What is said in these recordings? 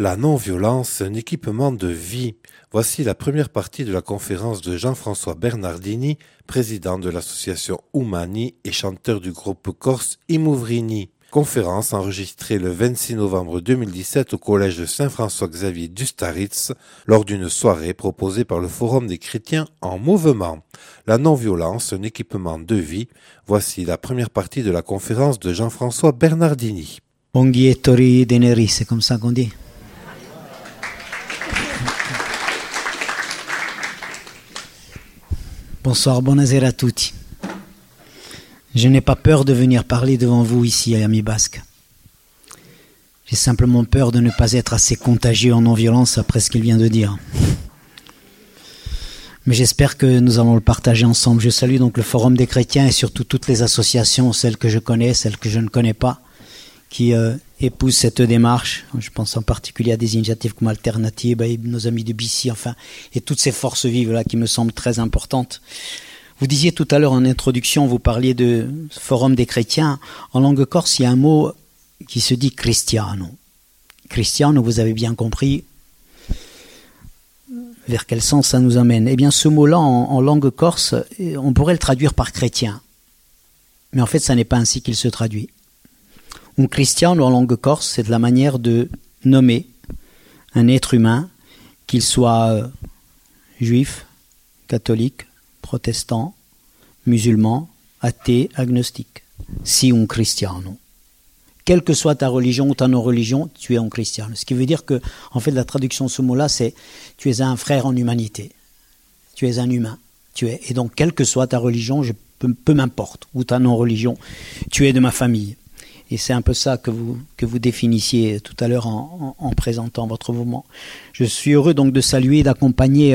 La non-violence, un équipement de vie. Voici la première partie de la conférence de Jean-François Bernardini, président de l'association Umani et chanteur du groupe corse Imouvrini. Conférence enregistrée le 26 novembre 2017 au collège de Saint-François-Xavier d'Ustaritz lors d'une soirée proposée par le Forum des chrétiens en mouvement. La non-violence, un équipement de vie. Voici la première partie de la conférence de Jean-François Bernardini. Onghiettori Deneri, c'est comme ça qu'on dit. Bonsoir, buonasera a tutti. Je n'ai pas peur de venir parler devant vous ici à Ami Basque. J'ai simplement peur de ne pas être assez contagieux en non-violence après ce qu'il vient de dire. Mais j'espère que nous allons le partager ensemble. Je salue donc le Forum des chrétiens et surtout toutes les associations, celles que je connais, celles que je ne connais pas, qui épousent cette démarche. Je pense en particulier à des initiatives comme Alternative, nos amis de BC, enfin, et toutes ces forces vives là qui me semblent très importantes. Vous disiez tout à l'heure en introduction, vous parliez de Forum des chrétiens. En langue corse, il y a un mot qui se dit cristiano. Cristiano, vous avez bien compris vers quel sens ça nous amène. Eh bien, ce mot-là, en langue corse, on pourrait le traduire par chrétien. Mais en fait, ça n'est pas ainsi qu'il se traduit. Un cristiano en langue corse, c'est de la manière de nommer un être humain, qu'il soit juif, catholique, protestant, musulman, athée, agnostique. Si un cristiano. Quelle que soit ta religion ou ta non-religion, tu es un cristiano. Ce qui veut dire que, en fait, la traduction de ce mot-là, c'est tu es un frère en humanité. Tu es un humain. Et donc, quelle que soit ta religion, peu m'importe, ou ta non-religion, tu es de ma famille. Et c'est un peu ça que vous définissiez tout à l'heure en présentant votre mouvement. Je suis heureux donc de saluer et d'accompagner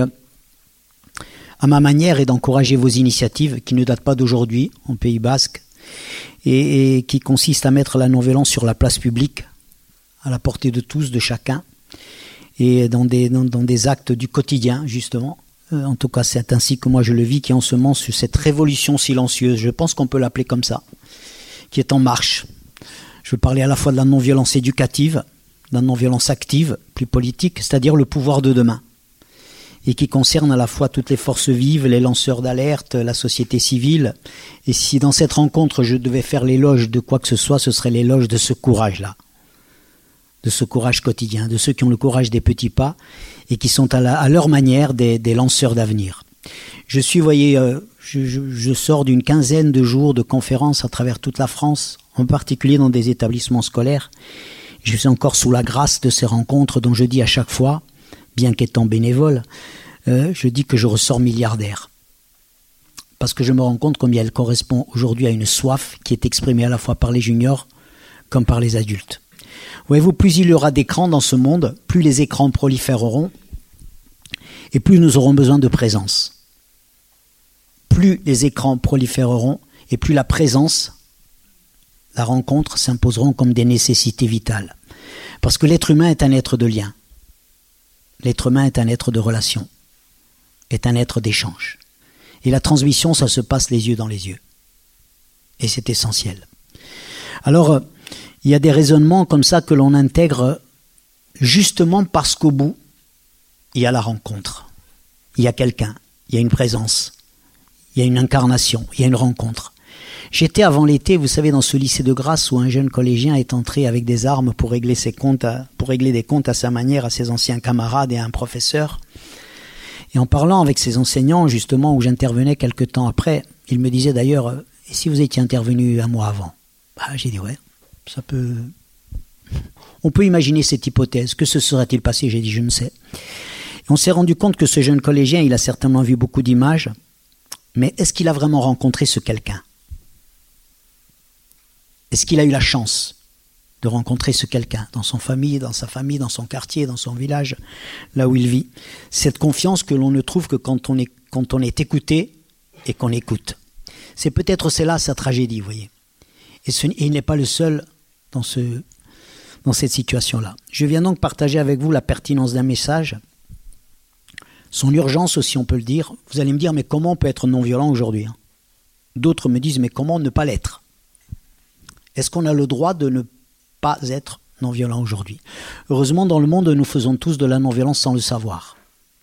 à ma manière et d'encourager vos initiatives qui ne datent pas d'aujourd'hui en Pays Basque et qui consistent à mettre la non-violence sur la place publique, à la portée de tous, de chacun, et dans des actes du quotidien, justement. En tout cas, c'est ainsi que moi je le vis, qui ensemence cette révolution silencieuse, je pense qu'on peut l'appeler comme ça, qui est en marche. Je veux parler à la fois de la non-violence éducative, de la non-violence active, plus politique, c'est-à-dire le pouvoir de demain, et qui concerne à la fois toutes les forces vives, les lanceurs d'alerte, la société civile. Et si dans cette rencontre je devais faire l'éloge de quoi que ce soit, ce serait l'éloge de ce courage-là, de ce courage quotidien, de ceux qui ont le courage des petits pas et qui sont à leur manière des lanceurs d'avenir. Je suis, voyez, je sors d'une quinzaine de jours de conférences à travers toute la France, en particulier dans des établissements scolaires. Je suis encore sous la grâce de ces rencontres dont je dis à chaque fois, bien qu'étant bénévole, je dis que je ressors milliardaire. Parce que je me rends compte combien elle correspond aujourd'hui à une soif qui est exprimée à la fois par les juniors comme par les adultes. Voyez-vous, plus il y aura d'écrans dans ce monde, plus les écrans proliféreront et plus nous aurons besoin de présence. Plus les écrans proliféreront et plus la présence, la rencontre s'imposeront comme des nécessités vitales. Parce que l'être humain est un être de lien. L'être humain est un être de relation, est un être d'échange. Et la transmission, ça se passe les yeux dans les yeux. Et c'est essentiel. Alors, il y a des raisonnements comme ça que l'on intègre justement parce qu'au bout, il y a la rencontre. Il y a quelqu'un, il y a une présence, il y a une incarnation, il y a une rencontre. J'étais avant l'été, vous savez, dans ce lycée de Grasse où un jeune collégien est entré avec des armes pour régler des comptes à sa manière à ses anciens camarades et à un professeur. Et en parlant avec ses enseignants, justement, où j'intervenais quelque temps après, il me disait d'ailleurs, et si vous étiez intervenu un mois avant? J'ai dit, ouais, ça peut... On peut imaginer cette hypothèse. Que se serait-il passé? J'ai dit, je ne sais. Et on s'est rendu compte que ce jeune collégien, il a certainement vu beaucoup d'images, mais est-ce qu'il a vraiment rencontré ce quelqu'un? Est-ce qu'il a eu la chance de rencontrer ce quelqu'un dans sa famille, dans son quartier, dans son village, là où il vit? Cette confiance que l'on ne trouve que quand on est écouté et qu'on écoute. C'est peut-être là sa tragédie, vous voyez. Et il n'est pas le seul dans cette situation-là. Je viens donc partager avec vous la pertinence d'un message, son urgence aussi, on peut le dire. Vous allez me dire, mais comment on peut être non-violent aujourd'hui? D'autres me disent, mais comment ne pas l'être? Est-ce qu'on a le droit de ne pas être non-violent aujourd'hui. Heureusement, dans le monde, nous faisons tous de la non-violence sans le savoir.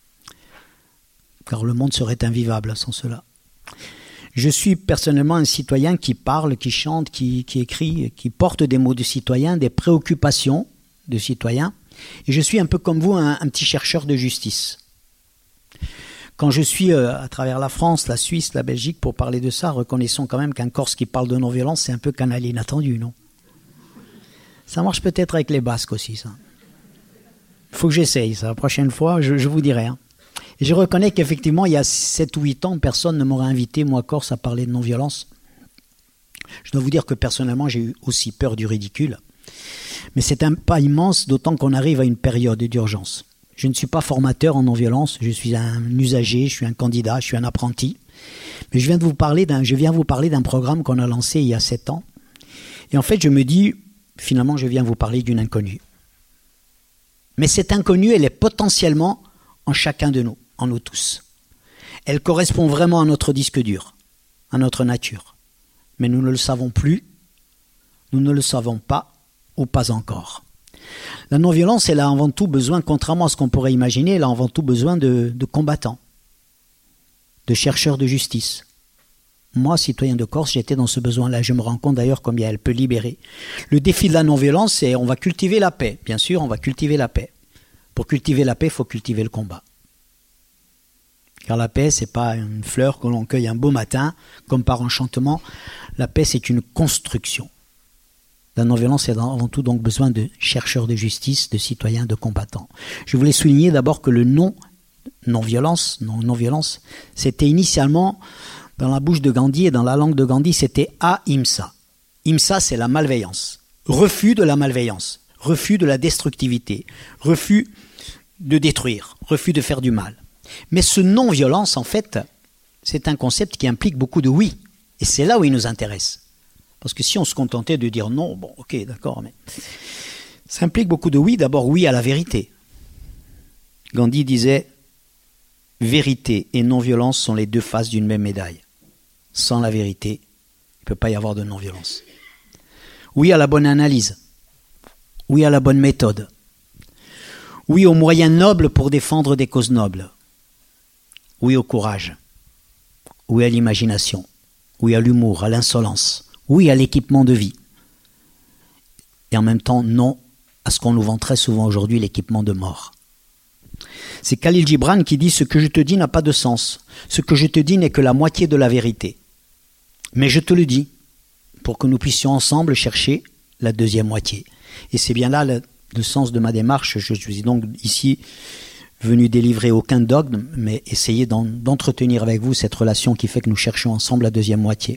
Car le monde serait invivable sans cela. Je suis personnellement un citoyen qui parle, qui chante, qui écrit, qui porte des mots de citoyen, des préoccupations de citoyen. Et je suis un peu comme vous, un petit chercheur de justice. Quand je suis à travers la France, la Suisse, la Belgique, pour parler de ça, reconnaissons quand même qu'un Corse qui parle de non-violence, c'est un peu canal inattendu, non? Ça marche peut-être avec les Basques aussi, ça. Il faut que j'essaye, ça. La prochaine fois, je vous dirai. Hein. Et je reconnais qu'effectivement, il y a 7 ou 8 ans, personne ne m'aurait invité, moi, Corse, à parler de non-violence. Je dois vous dire que personnellement, j'ai eu aussi peur du ridicule. Mais c'est un pas immense, d'autant qu'on arrive à une période d'urgence. Je ne suis pas formateur en non-violence, je suis un usager, je suis un candidat, je suis un apprenti. Mais je viens vous parler d'un programme qu'on a lancé il y a 7 ans. Et en fait, je me dis, finalement, je viens vous parler d'une inconnue. Mais cette inconnue, elle est potentiellement en chacun de nous, en nous tous. Elle correspond vraiment à notre disque dur, à notre nature. Mais nous ne le savons plus, nous ne le savons pas, ou pas encore. La non-violence, elle a avant tout besoin, contrairement à ce qu'on pourrait imaginer, elle a avant tout besoin de combattants, de chercheurs de justice. Moi, citoyen de Corse, j'étais dans ce besoin-là. Je me rends compte d'ailleurs combien elle peut libérer. Le défi de la non-violence, c'est on va cultiver la paix. Bien sûr, on va cultiver la paix. Pour cultiver la paix, il faut cultiver le combat. Car la paix, c'est pas une fleur que l'on cueille un beau matin, comme par enchantement. La paix, c'est une construction. La non-violence a avant tout donc besoin de chercheurs de justice, de citoyens, de combattants. Je voulais souligner d'abord que le non-violence, c'était initialement, dans la bouche de Gandhi et dans la langue de Gandhi, c'était ahimsa. Imsa, c'est la malveillance. Refus de la malveillance, refus de la destructivité, refus de détruire, refus de faire du mal. Mais ce non-violence, en fait, c'est un concept qui implique beaucoup de oui. Et c'est là où il nous intéresse. Parce que si on se contentait de dire non, bon, ok, d'accord, mais ça implique beaucoup de oui. D'abord, oui à la vérité. Gandhi disait « Vérité et non-violence sont les deux faces d'une même médaille. Sans la vérité, il ne peut pas y avoir de non-violence. » Oui à la bonne analyse. Oui à la bonne méthode. Oui aux moyens nobles pour défendre des causes nobles. Oui au courage. Oui à l'imagination. Oui à l'humour, à l'insolence. Oui à l'équipement de vie. Et en même temps, non à ce qu'on nous vend très souvent aujourd'hui, l'équipement de mort. C'est Khalil Gibran qui dit « Ce que je te dis n'a pas de sens. Ce que je te dis n'est que la moitié de la vérité. Mais je te le dis pour que nous puissions ensemble chercher la deuxième moitié. » Et c'est bien là le sens de ma démarche. Je suis donc ici venu délivrer aucun dogme, mais essayer d'entretenir avec vous cette relation qui fait que nous cherchons ensemble la deuxième moitié.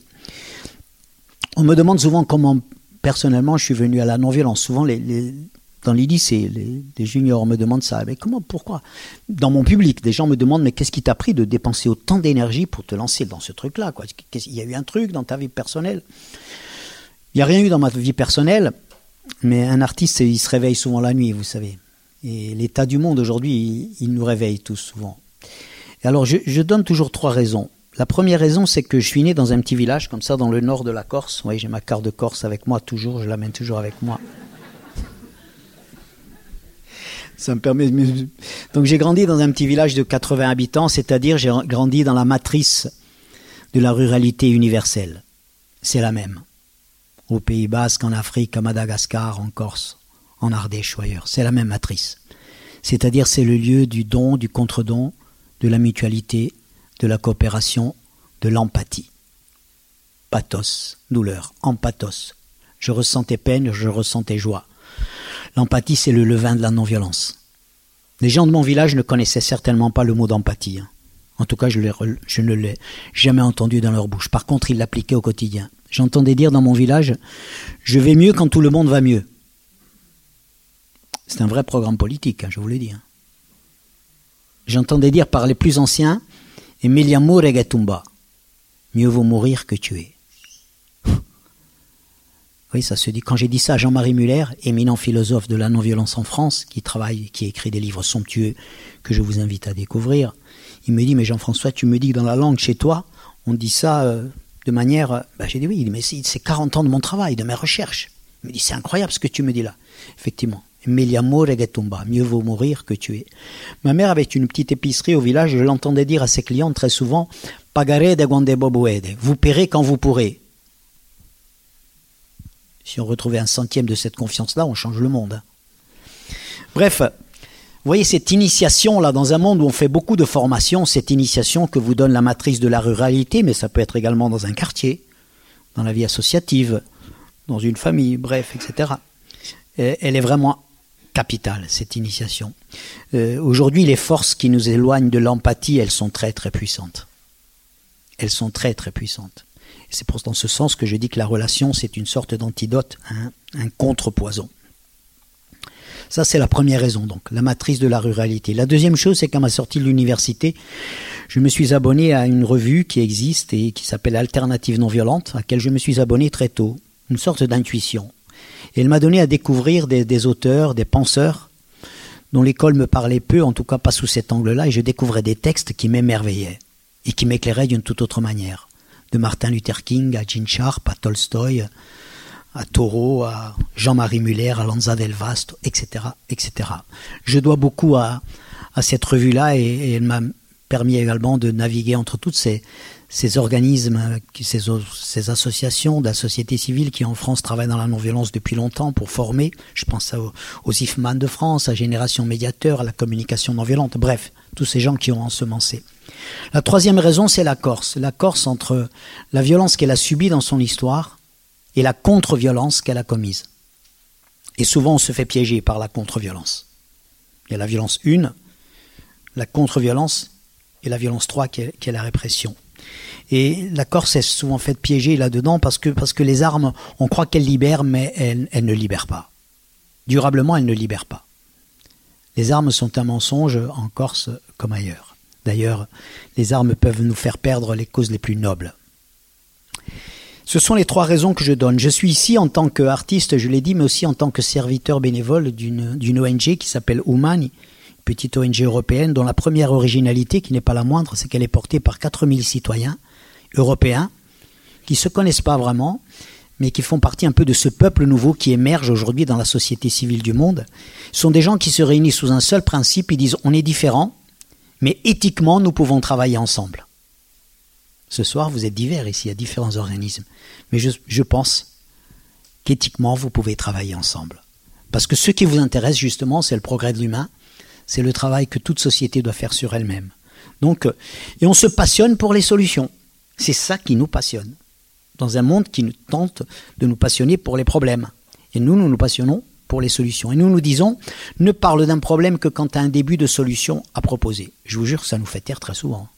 On me demande souvent comment, personnellement, je suis venu à la non-violence. Souvent, dans les lycées, les juniors me demandent ça. Mais comment, pourquoi? Dans mon public, des gens me demandent, mais qu'est-ce qui t'a pris de dépenser autant d'énergie pour te lancer dans ce truc-là, quoi? Il y a eu un truc dans ta vie personnelle? Il n'y a rien eu dans ma vie personnelle, mais un artiste, il se réveille souvent la nuit, vous savez. Et l'état du monde, aujourd'hui, il nous réveille tous souvent. Et alors, je donne toujours 3 raisons. La première raison, c'est que je suis né dans un petit village, comme ça, dans le nord de la Corse. Oui, j'ai ma carte de Corse avec moi toujours, je l'amène toujours avec moi. Ça me permet de... Donc j'ai grandi dans un petit village de 80 habitants, c'est-à-dire j'ai grandi dans la matrice de la ruralité universelle. C'est la même. Au Pays Basque, en Afrique, à Madagascar, en Corse, en Ardèche ou ailleurs. C'est la même matrice. C'est-à-dire c'est le lieu du don, du contre-don, de la mutualité, de la coopération, de l'empathie. Pathos, douleur, empathos. Je ressentais peine, je ressentais joie. L'empathie, c'est le levain de la non-violence. Les gens de mon village ne connaissaient certainement pas le mot d'empathie. En tout cas, je ne l'ai jamais entendu dans leur bouche. Par contre, ils l'appliquaient au quotidien. J'entendais dire dans mon village, je vais mieux quand tout le monde va mieux. C'est un vrai programme politique, je vous l'ai dit. J'entendais dire par les plus anciens, et Meliamo Regatumba, mieux vaut mourir que tuer. Oui, ça se dit. Quand j'ai dit ça à Jean-Marie Muller, éminent philosophe de la non-violence en France, qui écrit des livres somptueux que je vous invite à découvrir, il me dit, mais Jean-François, tu me dis que dans la langue chez toi, on dit ça de manière... j'ai dit oui, mais c'est 40 ans de mon travail, de mes recherches. Il me dit, c'est incroyable ce que tu me dis là. Effectivement. Meglio amore che tumba, mieux vaut mourir que tuer. Ma mère avait une petite épicerie au village, je l'entendais dire à ses clients très souvent, pagarede quando puede, vous paierez quand vous pourrez. Si on retrouvait un centième de cette confiance-là, on change le monde. Bref, vous voyez cette initiation-là, dans un monde où on fait beaucoup de formations, cette initiation que vous donne la matrice de la ruralité, mais ça peut être également dans un quartier, dans la vie associative, dans une famille, bref, etc. Elle est vraiment capitale, cette initiation. Aujourd'hui, les forces qui nous éloignent de l'empathie, elles sont très très puissantes. Elles sont très très puissantes. Et c'est dans ce sens que je dis que la relation, c'est une sorte d'antidote, un contrepoison. Ça, c'est la première raison, donc, la matrice de la ruralité. La deuxième chose, c'est qu'à ma sortie de l'université, je me suis abonné à une revue qui existe et qui s'appelle Alternative non violente, à laquelle je me suis abonné très tôt. Une sorte d'intuition. Et elle m'a donné à découvrir des auteurs, des penseurs, dont l'école me parlait peu, en tout cas pas sous cet angle-là, et je découvrais des textes qui m'émerveillaient et qui m'éclairaient d'une toute autre manière. De Martin Luther King à Gene Sharp, à Tolstoï, à Thoreau, à Jean-Marie Muller, à Lanza del Vasto, etc., etc. Je dois beaucoup à cette revue-là et elle m'a permis également de naviguer entre toutes ces organismes, ces associations de la société civile qui en France travaillent dans la non-violence depuis longtemps pour former. Je pense aux IFMAN de France, à Génération Médiateur, à la communication non-violente, bref, tous ces gens qui ont ensemencé. La troisième raison, c'est la Corse. La Corse entre la violence qu'elle a subie dans son histoire et la contre-violence qu'elle a commise. Et souvent, on se fait piéger par la contre-violence. Il y a la violence 1, la contre-violence et la violence 3 qui est la répression. Et la Corse est souvent faite piéger là-dedans parce que les armes, on croit qu'elles libèrent, mais elles ne libèrent pas. Durablement, elles ne libèrent pas. Les armes sont un mensonge en Corse comme ailleurs. D'ailleurs, les armes peuvent nous faire perdre les causes les plus nobles. Ce sont les trois raisons que je donne. Je suis ici en tant qu'artiste, je l'ai dit, mais aussi en tant que serviteur bénévole d'une ONG qui s'appelle Umani, une petite ONG européenne dont la première originalité, qui n'est pas la moindre, c'est qu'elle est portée par 4000 citoyens européens qui ne se connaissent pas vraiment, mais qui font partie un peu de ce peuple nouveau qui émerge aujourd'hui dans la société civile du monde. Ce sont des gens qui se réunissent sous un seul principe, ils disent on est différents, mais éthiquement nous pouvons travailler ensemble. Ce soir vous êtes divers ici, il y a différents organismes, mais je pense qu'éthiquement vous pouvez travailler ensemble. Parce que ce qui vous intéresse justement, c'est le progrès de l'humain, c'est le travail que toute société doit faire sur elle-même. Donc, et on se passionne pour les solutions. C'est ça qui nous passionne. Dans un monde qui nous tente de nous passionner pour les problèmes. Et nous nous passionnons pour les solutions. Et nous disons, ne parle d'un problème que quand tu as un début de solution à proposer. Je vous jure, ça nous fait taire très souvent.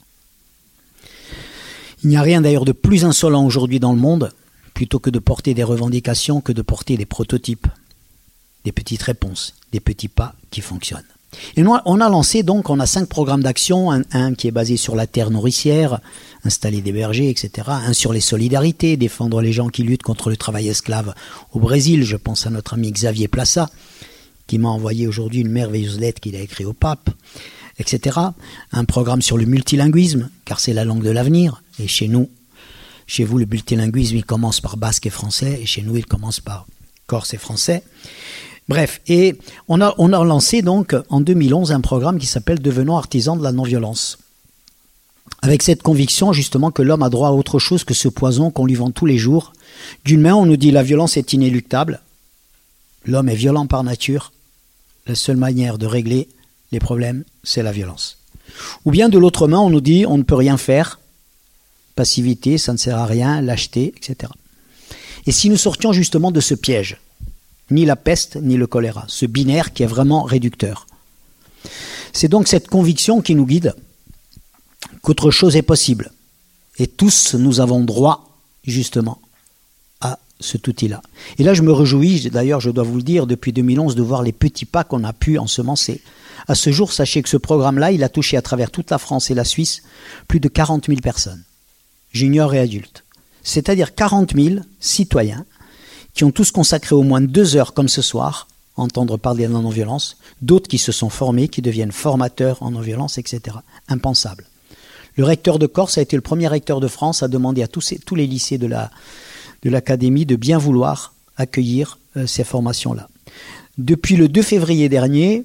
Il n'y a rien d'ailleurs de plus insolent aujourd'hui dans le monde, plutôt que de porter des revendications, que de porter des prototypes, des petites réponses, des petits pas qui fonctionnent. Et nous, on a lancé donc, on a 5 programmes d'action, un qui est basé sur la terre nourricière, installer des bergers, etc. Un sur les solidarités, défendre les gens qui luttent contre le travail esclave au Brésil. Je pense à notre ami Xavier Plassa, qui m'a envoyé aujourd'hui une merveilleuse lettre qu'il a écrite au pape, etc. Un programme sur le multilinguisme, car c'est la langue de l'avenir. Et chez vous, le multilinguisme, il commence par basque et français, et chez nous, il commence par corse et français. Bref, et on a lancé donc en 2011 un programme qui s'appelle « Devenons artisans de la non-violence ». Avec cette conviction justement que l'homme a droit à autre chose que ce poison qu'on lui vend tous les jours. D'une main, on nous dit la violence est inéluctable, l'homme est violent par nature, la seule manière de régler les problèmes, c'est la violence. Ou bien de l'autre main, on nous dit on ne peut rien faire, passivité, ça ne sert à rien, lâcheté, etc. Et si nous sortions justement de ce piège, ni la peste, ni le choléra, ce binaire qui est vraiment réducteur. C'est donc cette conviction qui nous guide qu'autre chose est possible. Et tous, nous avons droit, justement, à cet outil-là. Et là, je me réjouis, d'ailleurs, je dois vous le dire, depuis 2011, de voir les petits pas qu'on a pu ensemencer. À ce jour, sachez que ce programme-là, il a touché à travers toute la France et la Suisse plus de 40 000 personnes, juniors et adultes. C'est-à-dire 40 000 citoyens qui ont tous consacré au moins 2 heures, comme ce soir, à entendre parler de la non-violence, d'autres qui se sont formés, qui deviennent formateurs en non-violence, etc. Impensable. Le recteur de Corse a été le premier recteur de France à demander à tous les lycées de l'académie de bien vouloir accueillir ces formations-là. Depuis le 2 février dernier,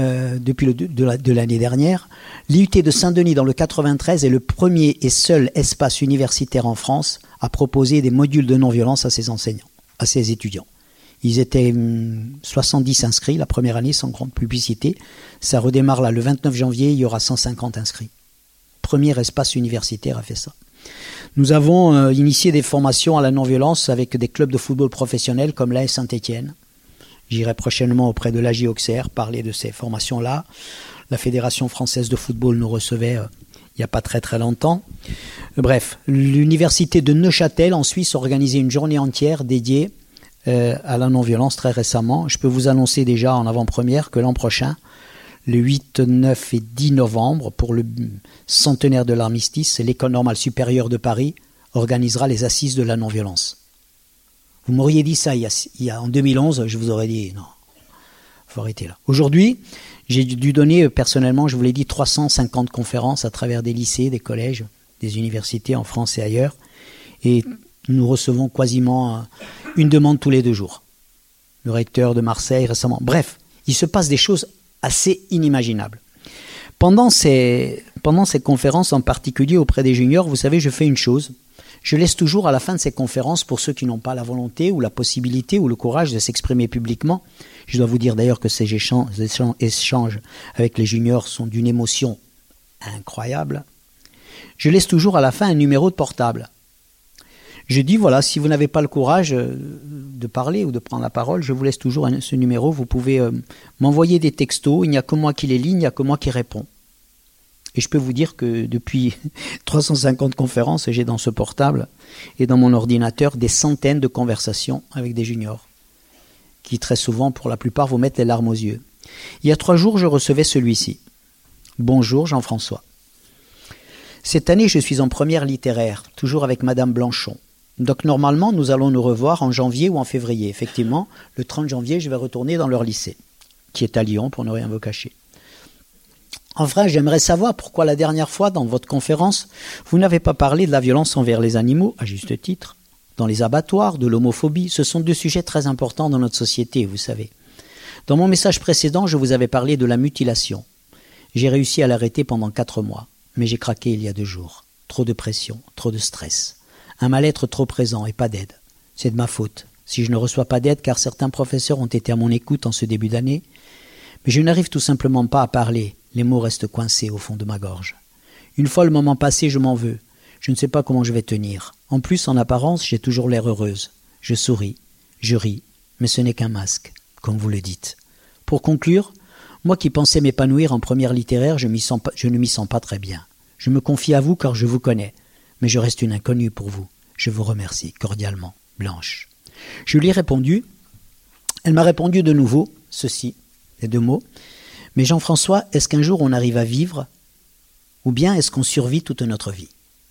de l'année dernière, l'IUT de Saint-Denis dans le 93 est le premier et seul espace universitaire en France à proposer des modules de non-violence à ses enseignants, à ses étudiants. Ils étaient 70 inscrits la première année, sans grande publicité. Ça redémarre là, le 29 janvier, il y aura 150 inscrits. Premier espace universitaire a fait ça. Nous avons initié des formations à la non-violence avec des clubs de football professionnels comme l'AS Saint-Étienne. J'irai prochainement auprès de l'AJ Auxerre parler de ces formations-là. La Fédération française de football nous recevait il n'y a pas très très longtemps. Bref, l'université de Neuchâtel en Suisse a organisé une journée entière dédiée à la non-violence très récemment. Je peux vous annoncer déjà en avant-première que l'an prochain, le 8, 9 et 10 novembre, pour le centenaire de l'armistice, l'École normale supérieure de Paris organisera les assises de la non-violence. Vous m'auriez dit ça en 2011, je vous aurais dit non, il faut arrêter là. Aujourd'hui, j'ai dû donner personnellement, je vous l'ai dit, 350 conférences à travers des lycées, des collèges, des universités en France et ailleurs. Et nous recevons quasiment une demande tous les 2 jours. Le recteur de Marseille récemment. Bref, il se passe des choses assez inimaginables. Pendant ces conférences, en particulier auprès des juniors, vous savez, je fais une chose. Je laisse toujours à la fin de ces conférences, pour ceux qui n'ont pas la volonté ou la possibilité ou le courage de s'exprimer publiquement, je dois vous dire d'ailleurs que ces échanges avec les juniors sont d'une émotion incroyable, je laisse toujours à la fin un numéro de portable. Je dis, voilà, si vous n'avez pas le courage de parler ou de prendre la parole, je vous laisse toujours ce numéro. Vous pouvez m'envoyer des textos, il n'y a que moi qui les lis, il n'y a que moi qui réponds. Et je peux vous dire que depuis 350 conférences, j'ai dans ce portable et dans mon ordinateur des centaines de conversations avec des juniors qui très souvent, pour la plupart, vous mettent les larmes aux yeux. Il y a 3 jours, je recevais celui-ci. Bonjour Jean-François. Cette année, je suis en première littéraire, toujours avec Madame Blanchon. Donc normalement, nous allons nous revoir en janvier ou en février. Effectivement, le 30 janvier, je vais retourner dans leur lycée, qui est à Lyon, pour ne rien vous cacher. Enfin, j'aimerais savoir pourquoi la dernière fois, dans votre conférence, vous n'avez pas parlé de la violence envers les animaux, à juste titre, dans les abattoirs, de l'homophobie. Ce sont 2 sujets très importants dans notre société, vous savez. Dans mon message précédent, je vous avais parlé de la mutilation. J'ai réussi à l'arrêter pendant 4 mois, mais j'ai craqué il y a 2 jours. Trop de pression, trop de stress. Un mal-être trop présent et pas d'aide. C'est de ma faute. Si je ne reçois pas d'aide, car certains professeurs ont été à mon écoute en ce début d'année, mais je n'arrive tout simplement pas à parler. Les mots restent coincés au fond de ma gorge. Une fois le moment passé, je m'en veux. Je ne sais pas comment je vais tenir. En plus, en apparence, j'ai toujours l'air heureuse. Je souris, je ris, mais ce n'est qu'un masque, comme vous le dites. Pour conclure, moi qui pensais m'épanouir en première littéraire, je ne m'y sens pas très bien. Je me confie à vous car je vous connais, mais je reste une inconnue pour vous. Je vous remercie cordialement, Blanche. Je lui ai répondu. Elle m'a répondu de nouveau, ceci, les 2 mots. Mais Jean-François, est-ce qu'un jour on arrive à vivre, ou bien est-ce qu'on survit toute notre vie?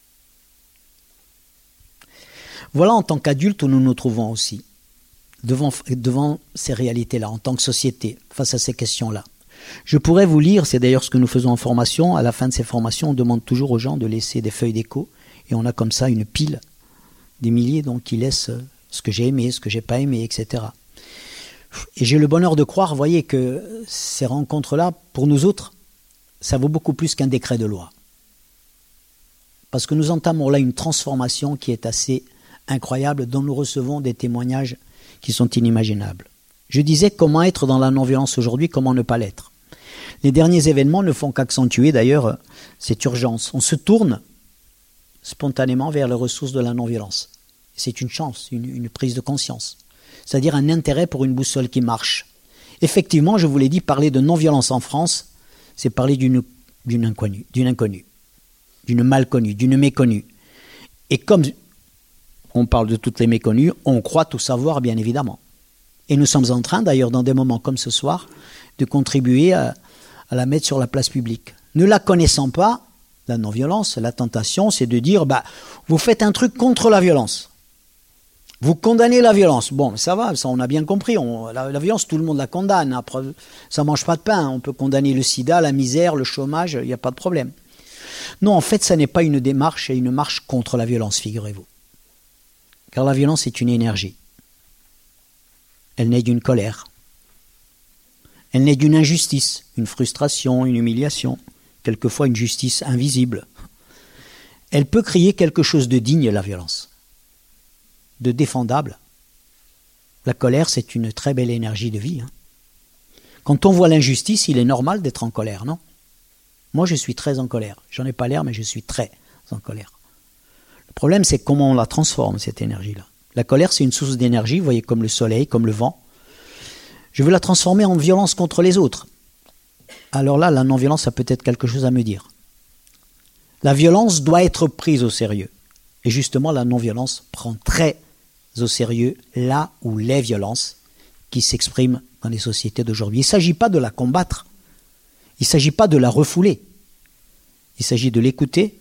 Voilà en tant qu'adulte où nous nous trouvons aussi, devant ces réalités-là, en tant que société, face à ces questions-là. Je pourrais vous lire, c'est d'ailleurs ce que nous faisons en formation, à la fin de ces formations, on demande toujours aux gens de laisser des feuilles d'écho, et on a comme ça une pile, des milliers donc qui laissent ce que j'ai aimé, ce que j'ai pas aimé, etc. Et j'ai le bonheur de croire, voyez, que ces rencontres-là, pour nous autres, ça vaut beaucoup plus qu'un décret de loi. Parce que nous entamons là une transformation qui est assez incroyable, dont nous recevons des témoignages qui sont inimaginables. Je disais comment être dans la non-violence aujourd'hui, comment ne pas l'être. Les derniers événements ne font qu'accentuer d'ailleurs cette urgence. On se tourne spontanément vers les ressources de la non-violence. C'est une chance, une prise de conscience. C'est-à-dire un intérêt pour une boussole qui marche. Effectivement, je vous l'ai dit, parler de non-violence en France, c'est parler d'une inconnue, d'une mal connue, d'une méconnue. Et comme on parle de toutes les méconnues, on croit tout savoir, bien évidemment. Et nous sommes en train, d'ailleurs, dans des moments comme ce soir, de contribuer à la mettre sur la place publique. Ne la connaissant pas, la non-violence, la tentation, c'est de dire, vous faites un truc contre la violence. Vous condamnez la violence. Bon, ça va, ça on a bien compris. La violence, tout le monde la condamne. Après, ça mange pas de pain. On peut condamner le sida, la misère, le chômage, il n'y a pas de problème. Non, en fait, ça n'est pas une démarche et une marche contre la violence, figurez-vous. Car la violence est une énergie. Elle naît d'une colère. Elle naît d'une injustice, une frustration, une humiliation, quelquefois une justice invisible. Elle peut créer quelque chose de digne, la violence, de défendable. La colère, c'est une très belle énergie de vie. Quand on voit l'injustice, il est normal d'être en colère, non? Moi, je suis très en colère. J'en ai pas l'air, mais je suis très en colère. Le problème, c'est comment on la transforme, cette énergie-là. La colère, c'est une source d'énergie, vous voyez, comme le soleil, comme le vent. Je veux la transformer en violence contre les autres. Alors là, la non-violence a peut-être quelque chose à me dire. La violence doit être prise au sérieux. Et justement, la non-violence prend très au sérieux là où les violences qui s'expriment dans les sociétés d'aujourd'hui. Il ne s'agit pas de la combattre. Il ne s'agit pas de la refouler. Il s'agit de l'écouter,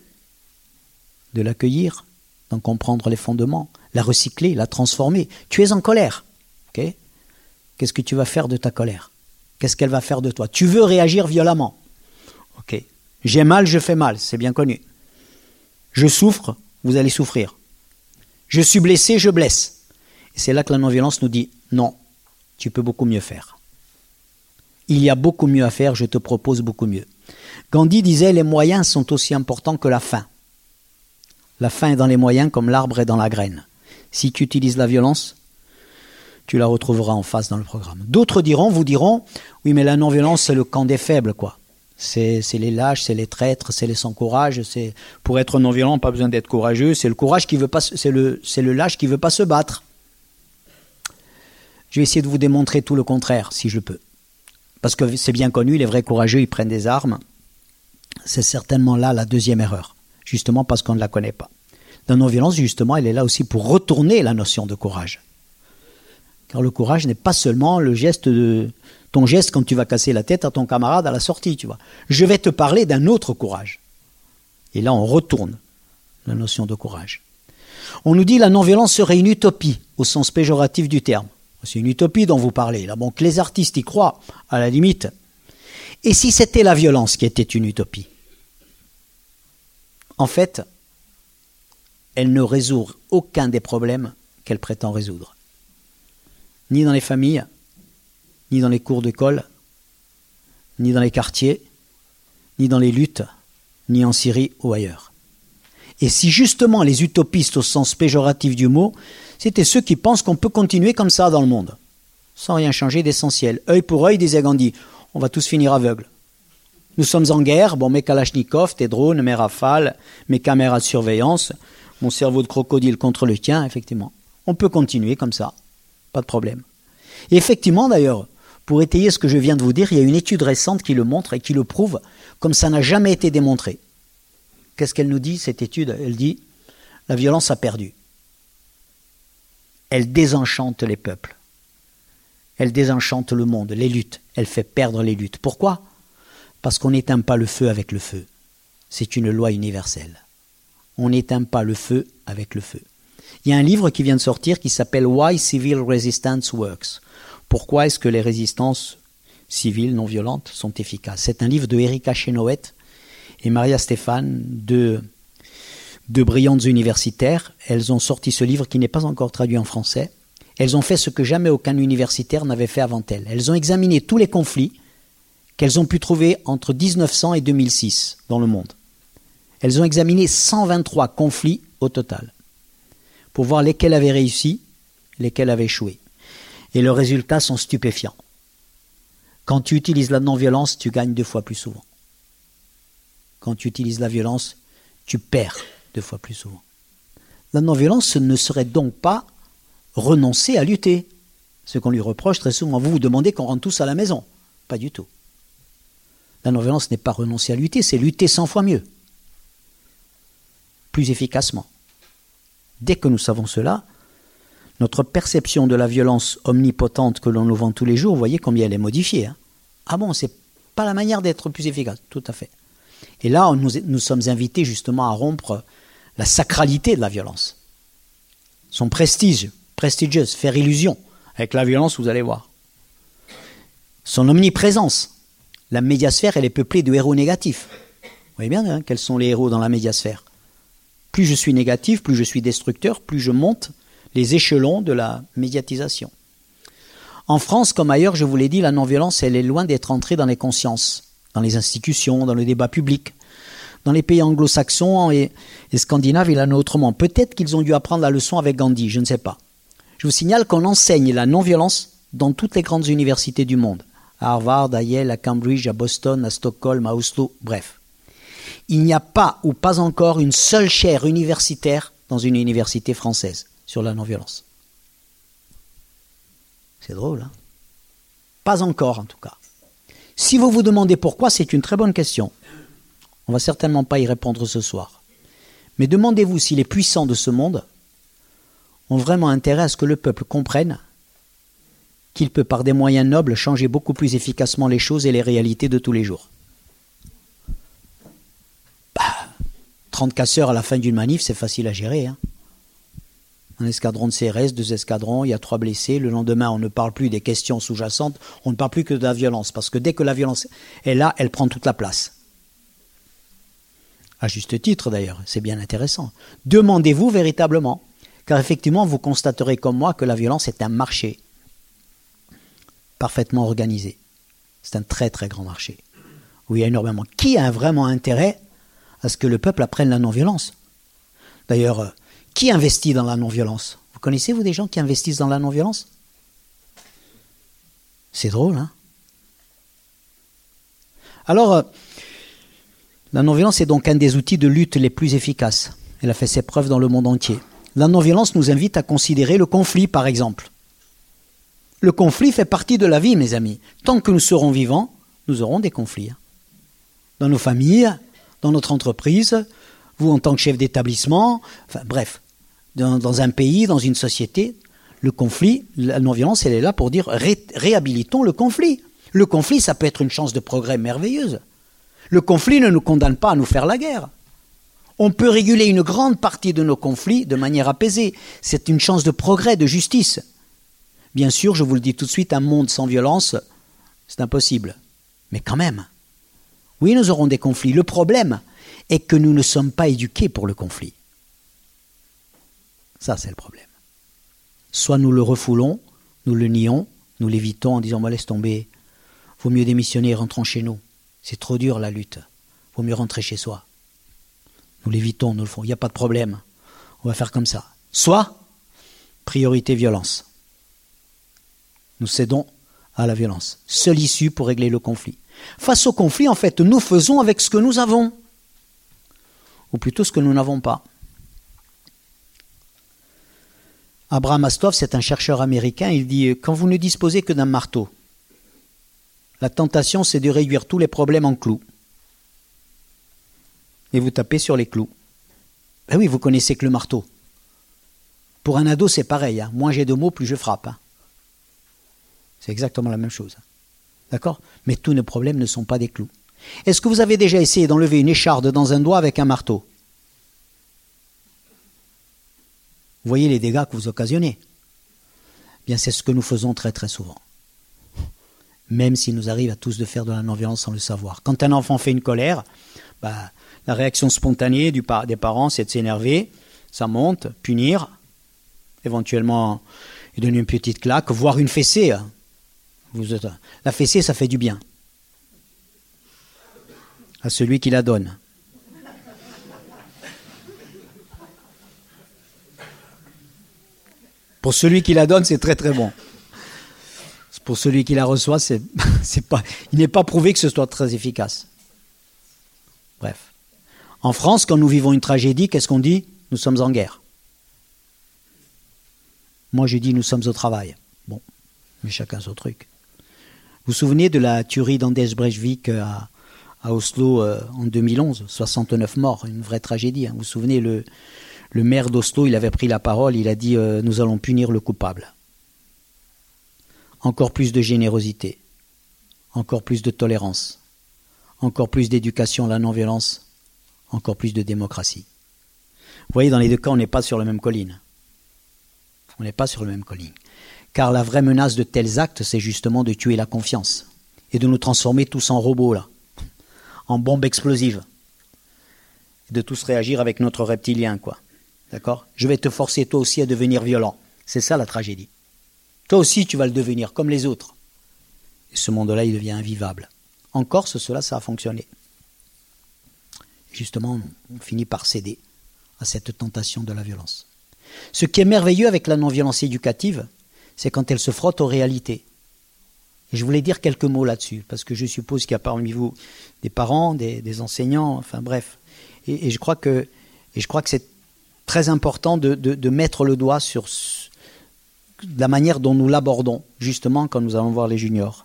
de l'accueillir, d'en comprendre les fondements, la recycler, la transformer. Tu es en colère. Okay? Qu'est-ce que tu vas faire de ta colère? Qu'est-ce qu'elle va faire de toi? Tu veux réagir violemment. Ok. J'ai mal, je fais mal, c'est bien connu. Je souffre, vous allez souffrir. Je suis blessé, je blesse. Et c'est là que la non-violence nous dit non, tu peux beaucoup mieux faire. Il y a beaucoup mieux à faire, je te propose beaucoup mieux. Gandhi disait les moyens sont aussi importants que la fin. La fin est dans les moyens comme l'arbre est dans la graine. Si tu utilises la violence, tu la retrouveras en face dans le programme. D'autres vous diront, oui mais la non-violence c'est le camp des faibles quoi. C'est les lâches, c'est les traîtres, c'est les sans courage. Pour être non-violent, pas besoin d'être courageux. C'est le courage qui veut pas, c'est le lâche qui veut pas se battre. Je vais essayer de vous démontrer tout le contraire, si je le peux. Parce que c'est bien connu, les vrais courageux, ils prennent des armes. C'est certainement là la deuxième erreur, justement parce qu'on ne la connaît pas. La non-violence, justement, elle est là aussi pour retourner la notion de courage. Car le courage n'est pas seulement le geste ton geste quand tu vas casser la tête à ton camarade à la sortie, tu vois. Je vais te parler d'un autre courage. Et là, on retourne la notion de courage. On nous dit que la non-violence serait une utopie, au sens péjoratif du terme. C'est une utopie dont vous parlez. Là, bon, que les artistes y croient, à la limite. Et si c'était la violence qui était une utopie? En fait, elle ne résout aucun des problèmes qu'elle prétend résoudre. Ni dans les familles, ni dans les cours d'école, ni dans les quartiers, ni dans les luttes, ni en Syrie ou ailleurs. Et si justement les utopistes au sens péjoratif du mot, c'était ceux qui pensent qu'on peut continuer comme ça dans le monde, sans rien changer d'essentiel. Œil pour œil, disait Gandhi, on va tous finir aveugles. Nous sommes en guerre, bon, mes kalachnikovs, tes drones, mes rafales, mes caméras de surveillance, mon cerveau de crocodile contre le tien, effectivement. On peut continuer comme ça, pas de problème. Et effectivement, d'ailleurs, pour étayer ce que je viens de vous dire, il y a une étude récente qui le montre et qui le prouve, comme ça n'a jamais été démontré. Qu'est-ce qu'elle nous dit, cette étude? Elle dit, la violence a perdu. Elle désenchante les peuples. Elle désenchante le monde, les luttes. Elle fait perdre les luttes. Pourquoi? Parce qu'on n'éteint pas le feu avec le feu. C'est une loi universelle. On n'éteint pas le feu avec le feu. Il y a un livre qui vient de sortir qui s'appelle « Why Civil Resistance Works ». Pourquoi est-ce que les résistances civiles non violentes sont efficaces? C'est un livre de Erika Chenoweth et Maria Stéphane, deux brillantes universitaires. Elles ont sorti ce livre qui n'est pas encore traduit en français. Elles ont fait ce que jamais aucun universitaire n'avait fait avant elles. Elles ont examiné tous les conflits qu'elles ont pu trouver entre 1900 et 2006 dans le monde. Elles ont examiné 123 conflits au total pour voir lesquels avaient réussi, lesquels avaient échoué. Et leurs résultats sont stupéfiants. Quand tu utilises la non-violence, tu gagnes 2 fois plus souvent. Quand tu utilises la violence, tu perds 2 fois plus souvent. La non-violence ce ne serait donc pas renoncer à lutter. Ce qu'on lui reproche très souvent. Vous vous demandez qu'on rentre tous à la maison. Pas du tout. La non-violence n'est pas renoncer à lutter, c'est lutter 100 fois mieux. Plus efficacement. Dès que nous savons cela, notre perception de la violence omnipotente que l'on nous vend tous les jours, vous voyez combien elle est modifiée. Hein? Ah bon, c'est pas la manière d'être plus efficace. Tout à fait. Et là, nous sommes invités justement à rompre la sacralité de la violence. Son prestige, prestigieuse, faire illusion. Avec la violence, vous allez voir. Son omniprésence. La médiasphère, elle est peuplée de héros négatifs. Vous voyez bien hein, quels sont les héros dans la médiasphère. Plus je suis négatif, plus je suis destructeur, plus je monte les échelons de la médiatisation. En France, comme ailleurs, je vous l'ai dit, la non-violence, elle est loin d'être entrée dans les consciences, dans les institutions, dans le débat public. Dans les pays anglo-saxons et scandinaves, il en est autrement. Peut-être qu'ils ont dû apprendre la leçon avec Gandhi, je ne sais pas. Je vous signale qu'on enseigne la non-violence dans toutes les grandes universités du monde. À Harvard, à Yale, à Cambridge, à Boston, à Stockholm, à Oslo, bref. Il n'y a pas ou pas encore une seule chaire universitaire dans une université française sur la non-violence. C'est drôle, hein? Pas encore, en tout cas. Si vous vous demandez pourquoi, c'est une très bonne question. On ne va certainement pas y répondre ce soir. Mais demandez-vous si les puissants de ce monde ont vraiment intérêt à ce que le peuple comprenne qu'il peut, par des moyens nobles, changer beaucoup plus efficacement les choses et les réalités de tous les jours. 30 casseurs à la fin d'une manif, c'est facile à gérer, hein. Un escadron de CRS, 2 escadrons, il y a 3 blessés. Le lendemain, on ne parle plus des questions sous-jacentes, on ne parle plus que de la violence. Parce que dès que la violence est là, elle prend toute la place. À juste titre d'ailleurs, c'est bien intéressant. Demandez-vous véritablement, car effectivement, vous constaterez comme moi que la violence est un marché parfaitement organisé. C'est un très très grand marché, où il y a énormément. Qui a vraiment intérêt à ce que le peuple apprenne la non-violence? D'ailleurs, qui investit dans la non-violence? Vous connaissez, vous, des gens qui investissent dans la non-violence? C'est drôle, hein? Alors, la non-violence est donc un des outils de lutte les plus efficaces. Elle a fait ses preuves dans le monde entier. La non-violence nous invite à considérer le conflit, par exemple. Le conflit fait partie de la vie, mes amis. Tant que nous serons vivants, nous aurons des conflits. Dans nos familles, dans notre entreprise, vous en tant que chef d'établissement, enfin bref, dans un pays, dans une société, le conflit, la non-violence, elle est là pour dire réhabilitons le conflit. Le conflit, ça peut être une chance de progrès merveilleuse. Le conflit ne nous condamne pas à nous faire la guerre. On peut réguler une grande partie de nos conflits de manière apaisée. C'est une chance de progrès, de justice. Bien sûr, je vous le dis tout de suite, un monde sans violence, c'est impossible. Mais quand même, oui, nous aurons des conflits. Le problème est que nous ne sommes pas éduqués pour le conflit. Ça, c'est le problème. Soit nous le refoulons, nous le nions, nous l'évitons en disant « laisse tomber, vaut mieux démissionner, rentrons chez nous. C'est trop dur la lutte, vaut mieux rentrer chez soi. » Nous l'évitons, nous le font, il n'y a pas de problème, on va faire comme ça. Soit, priorité violence. Nous cédons à la violence. Seule issue pour régler le conflit. Face au conflit, en fait, nous faisons avec ce que nous avons. Ou plutôt ce que nous n'avons pas. Abraham Maslow, c'est un chercheur américain, il dit « Quand vous ne disposez que d'un marteau, la tentation, c'est de réduire tous les problèmes en clous. Et vous tapez sur les clous. » Ben oui, vous connaissez que le marteau. Pour un ado, c'est pareil. Hein. Moins j'ai de mots, plus je frappe. Hein. C'est exactement la même chose. D'accord? Mais tous nos problèmes ne sont pas des clous. Est-ce que vous avez déjà essayé d'enlever une écharde dans un doigt avec un marteau? Vous voyez les dégâts que vous occasionnez. Bien, c'est ce que nous faisons très très souvent. Même s'il nous arrive à tous de faire de la non-violence sans le savoir. Quand un enfant fait une colère, la réaction spontanée des parents, c'est de s'énerver, ça monte, punir, éventuellement lui donner une petite claque, voire une fessée. La fessée, ça fait du bien à celui qui la donne. Pour celui qui la donne, c'est très très bon. Pour celui qui la reçoit, il n'est pas prouvé que ce soit très efficace. Bref. En France, quand nous vivons une tragédie, qu'est-ce qu'on dit? Nous sommes en guerre. Moi, je dis nous sommes au travail. Bon, mais chacun son truc. Vous vous souvenez de la tuerie d'Anders Breivik à Oslo en 2011, 69 morts, une vraie tragédie. Hein. Vous vous souvenez, le maire d'Oslo, il avait pris la parole, il a dit nous allons punir le coupable. Encore plus de générosité, encore plus de tolérance, encore plus d'éducation à la non-violence, encore plus de démocratie. Vous voyez, dans les deux cas, on n'est pas sur la même colline. On n'est pas sur la même colline. Car la vraie menace de tels actes, c'est justement de tuer la confiance et de nous transformer tous en robots, là, en bombes explosives. Et de tous réagir avec notre reptilien, quoi. D'accord? Je vais te forcer toi aussi à devenir violent. C'est ça la tragédie. Toi aussi, tu vas le devenir, comme les autres. Et ce monde-là, il devient invivable. En Corse, ça a fonctionné. Justement, on finit par céder à cette tentation de la violence. Ce qui est merveilleux avec la non-violence éducative, c'est quand elle se frotte aux réalités. Et je voulais dire quelques mots là-dessus, parce que je suppose qu'il y a parmi vous des parents, des enseignants, enfin bref. Et je crois que c'est très important de mettre le doigt sur la manière dont nous l'abordons, justement, quand nous allons voir les juniors.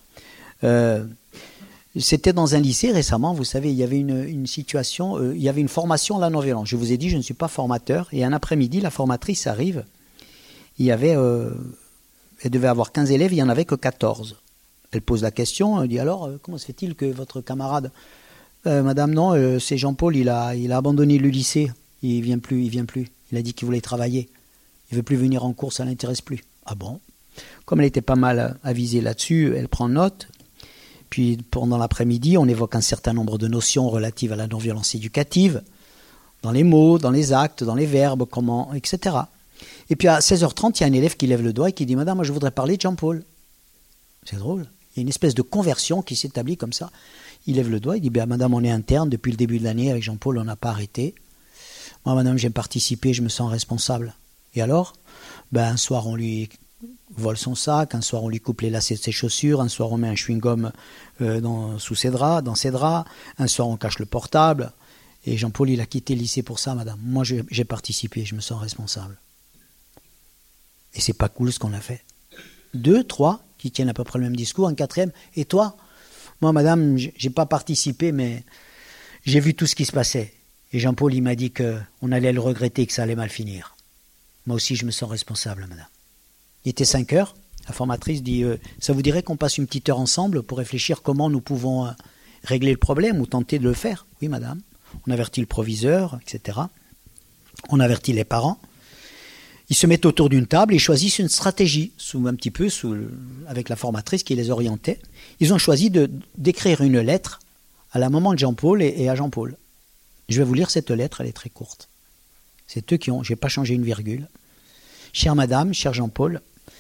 C'était dans un lycée récemment, vous savez, il y avait une situation, il y avait une formation à la non-violence. Je vous ai dit, je ne suis pas formateur, et un après-midi, la formatrice arrive, il y avait, elle devait avoir 15 élèves, il n'y en avait que 14. Elle pose la question, elle dit alors, comment se fait-il que votre camarade, madame, non, c'est Jean-Paul, il a abandonné le lycée, il vient plus, il a dit qu'il voulait travailler, il veut plus venir en cours, ça ne l'intéresse plus. Ah bon? Comme elle était pas mal avisée là-dessus, elle prend note. Puis pendant l'après-midi, on évoque un certain nombre de notions relatives à la non-violence éducative, dans les mots, dans les actes, dans les verbes, comment, etc. Et puis à 16h30, il y a un élève qui lève le doigt et qui dit « Madame, moi je voudrais parler de Jean-Paul ». C'est drôle. Il y a une espèce de conversion qui s'établit comme ça. Il lève le doigt, il dit « Madame, on est interne, depuis le début de l'année, avec Jean-Paul, on n'a pas arrêté. Moi, madame, j'ai participé, je me sens responsable. » Et alors, un soir, on lui vole son sac, un soir on lui coupe les lacets de ses chaussures, un soir on met un chewing-gum dans ses draps, un soir on cache le portable. Et Jean-Paul, il a quitté le lycée pour ça, madame. Moi, j'ai participé, je me sens responsable. Et c'est pas cool ce qu'on a fait. 2, 3 qui tiennent à peu près le même discours, un 4e. Et toi? Moi, madame, j'ai pas participé, mais j'ai vu tout ce qui se passait. Et Jean-Paul, il m'a dit qu'on allait le regretter et que ça allait mal finir. Moi aussi, je me sens responsable, madame. Il était 5 heures. La formatrice dit ça vous dirait qu'on passe une petite heure ensemble pour réfléchir comment nous pouvons régler le problème ou tenter de le faire? Oui, madame. On avertit le proviseur, etc. On avertit les parents. Ils se mettent autour d'une table et choisissent une stratégie, avec la formatrice qui les orientait. Ils ont choisi d'écrire une lettre à la maman de Jean-Paul et à Jean-Paul. Je vais vous lire cette lettre, elle est très courte. C'est eux qui ont, je n'ai pas changé une virgule. Chère madame, cher Jean-Paul,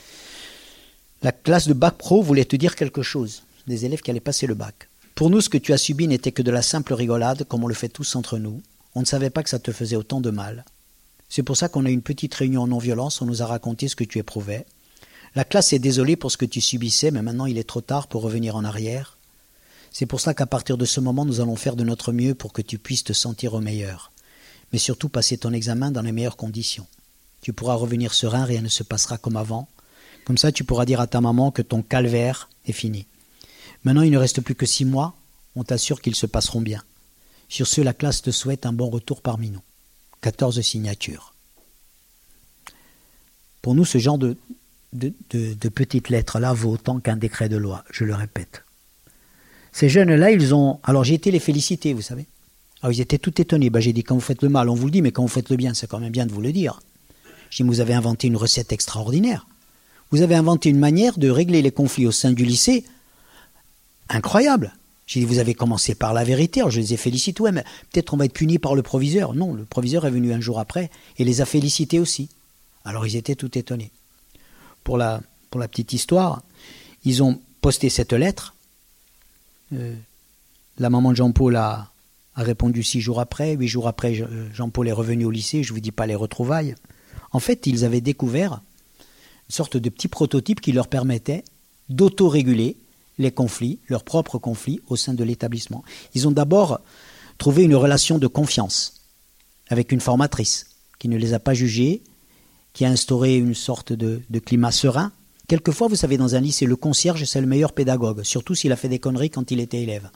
la classe de bac pro voulait te dire quelque chose, des élèves qui allaient passer le bac. Pour nous, ce que tu as subi n'était que de la simple rigolade, comme on le fait tous entre nous. On ne savait pas que ça te faisait autant de mal. C'est pour ça qu'on a eu une petite réunion en non-violence, on nous a raconté ce que tu éprouvais. La classe est désolée pour ce que tu subissais, mais maintenant il est trop tard pour revenir en arrière. C'est pour ça qu'à partir de ce moment, nous allons faire de notre mieux pour que tu puisses te sentir au meilleur. Mais surtout passer ton examen dans les meilleures conditions. Tu pourras revenir serein, rien ne se passera comme avant. Comme ça, tu pourras dire à ta maman que ton calvaire est fini. Maintenant, il ne reste plus que 6 mois. On t'assure qu'ils se passeront bien. Sur ce, la classe te souhaite un bon retour parmi nous. 14 signatures. Pour nous, ce genre de petites lettres-là vaut autant qu'un décret de loi, je le répète. Ces jeunes-là, ils ont... Alors, j'ai été les féliciter, vous savez. Alors, ils étaient tout étonnés. J'ai dit, quand vous faites le mal, on vous le dit, mais quand vous faites le bien, c'est quand même bien de vous le dire. J'ai dit, vous avez inventé une recette extraordinaire. Vous avez inventé une manière de régler les conflits au sein du lycée incroyable. J'ai dit, vous avez commencé par la vérité. Alors, je les ai félicités. Ouais, mais peut-être on va être puni par le proviseur. Non, le proviseur est venu un jour après et les a félicités aussi. Alors, ils étaient tout étonnés. Pour la petite histoire, ils ont posté cette lettre. La maman de Jean-Paul a répondu 6 jours après. 8 jours après, Jean-Paul est revenu au lycée. Je ne vous dis pas les retrouvailles. En fait, ils avaient découvert une sorte de petit prototype qui leur permettait d'autoréguler les conflits, leurs propres conflits au sein de l'établissement. Ils ont d'abord trouvé une relation de confiance avec une formatrice qui ne les a pas jugés, qui a instauré une sorte de climat serein. Quelquefois, vous savez, dans un lycée, le concierge, c'est le meilleur pédagogue, surtout s'il a fait des conneries quand il était élève.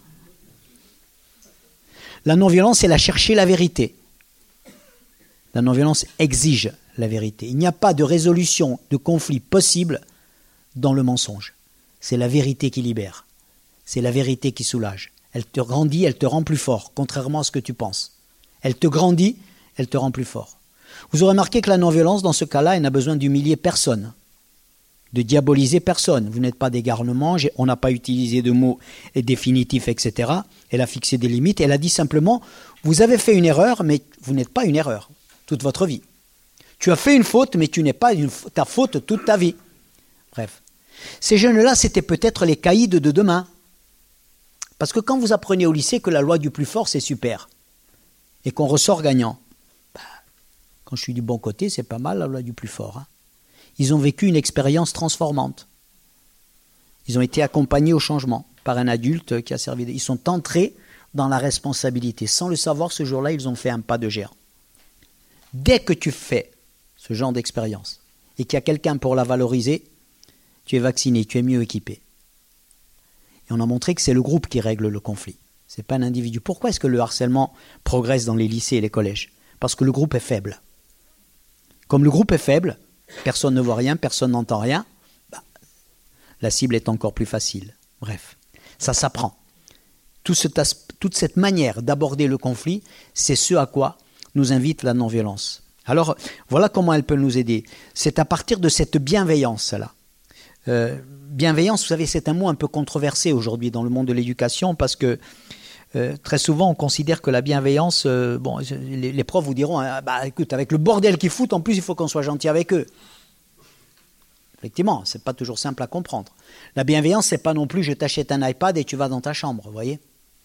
La non-violence, elle a cherché la vérité. La non-violence exige la vérité. Il n'y a pas de résolution de conflit possible dans le mensonge. C'est la vérité qui libère. C'est la vérité qui soulage. Elle te grandit, elle te rend plus fort, contrairement à ce que tu penses. Elle te grandit, elle te rend plus fort. Vous aurez remarqué que la non-violence, dans ce cas-là, elle n'a besoin d'humilier personne, de diaboliser personne. Vous n'êtes pas des garnements, on n'a pas utilisé de mots définitifs, etc. Elle a fixé des limites. Elle a dit simplement, vous avez fait une erreur, mais vous n'êtes pas une erreur toute votre vie. Tu as fait une faute, mais tu n'es pas ta faute toute ta vie. Bref. Ces jeunes-là, c'était peut-être les caïds de demain. Parce que quand vous apprenez au lycée que la loi du plus fort, c'est super, et qu'on ressort gagnant, quand je suis du bon côté, c'est pas mal la loi du plus fort. Hein. Ils ont vécu une expérience transformante. Ils ont été accompagnés au changement par un adulte qui a servi. Ils sont entrés dans la responsabilité. Sans le savoir, ce jour-là, ils ont fait un pas de géant. Dès que tu fais ce genre d'expérience et qu'il y a quelqu'un pour la valoriser, tu es vacciné, tu es mieux équipé. Et on a montré que c'est le groupe qui règle le conflit. Ce n'est pas un individu. Pourquoi est-ce que le harcèlement progresse dans les lycées et les collèges? Parce que le groupe est faible. Comme le groupe est faible, personne ne voit rien, personne n'entend rien, la cible est encore plus facile. Bref, ça s'apprend. Toute cette manière d'aborder le conflit, c'est ce à quoi nous invite la non-violence. Alors, voilà comment elle peut nous aider. C'est à partir de cette bienveillance-là. Bienveillance, vous savez, c'est un mot un peu controversé aujourd'hui dans le monde de l'éducation parce que très souvent, on considère que la bienveillance, les profs vous diront, écoute, avec le bordel qu'ils foutent, en plus, il faut qu'on soit gentil avec eux. Effectivement, c'est pas toujours simple à comprendre. La bienveillance, c'est pas non plus je t'achète un iPad et tu vas dans ta chambre, vous voyez.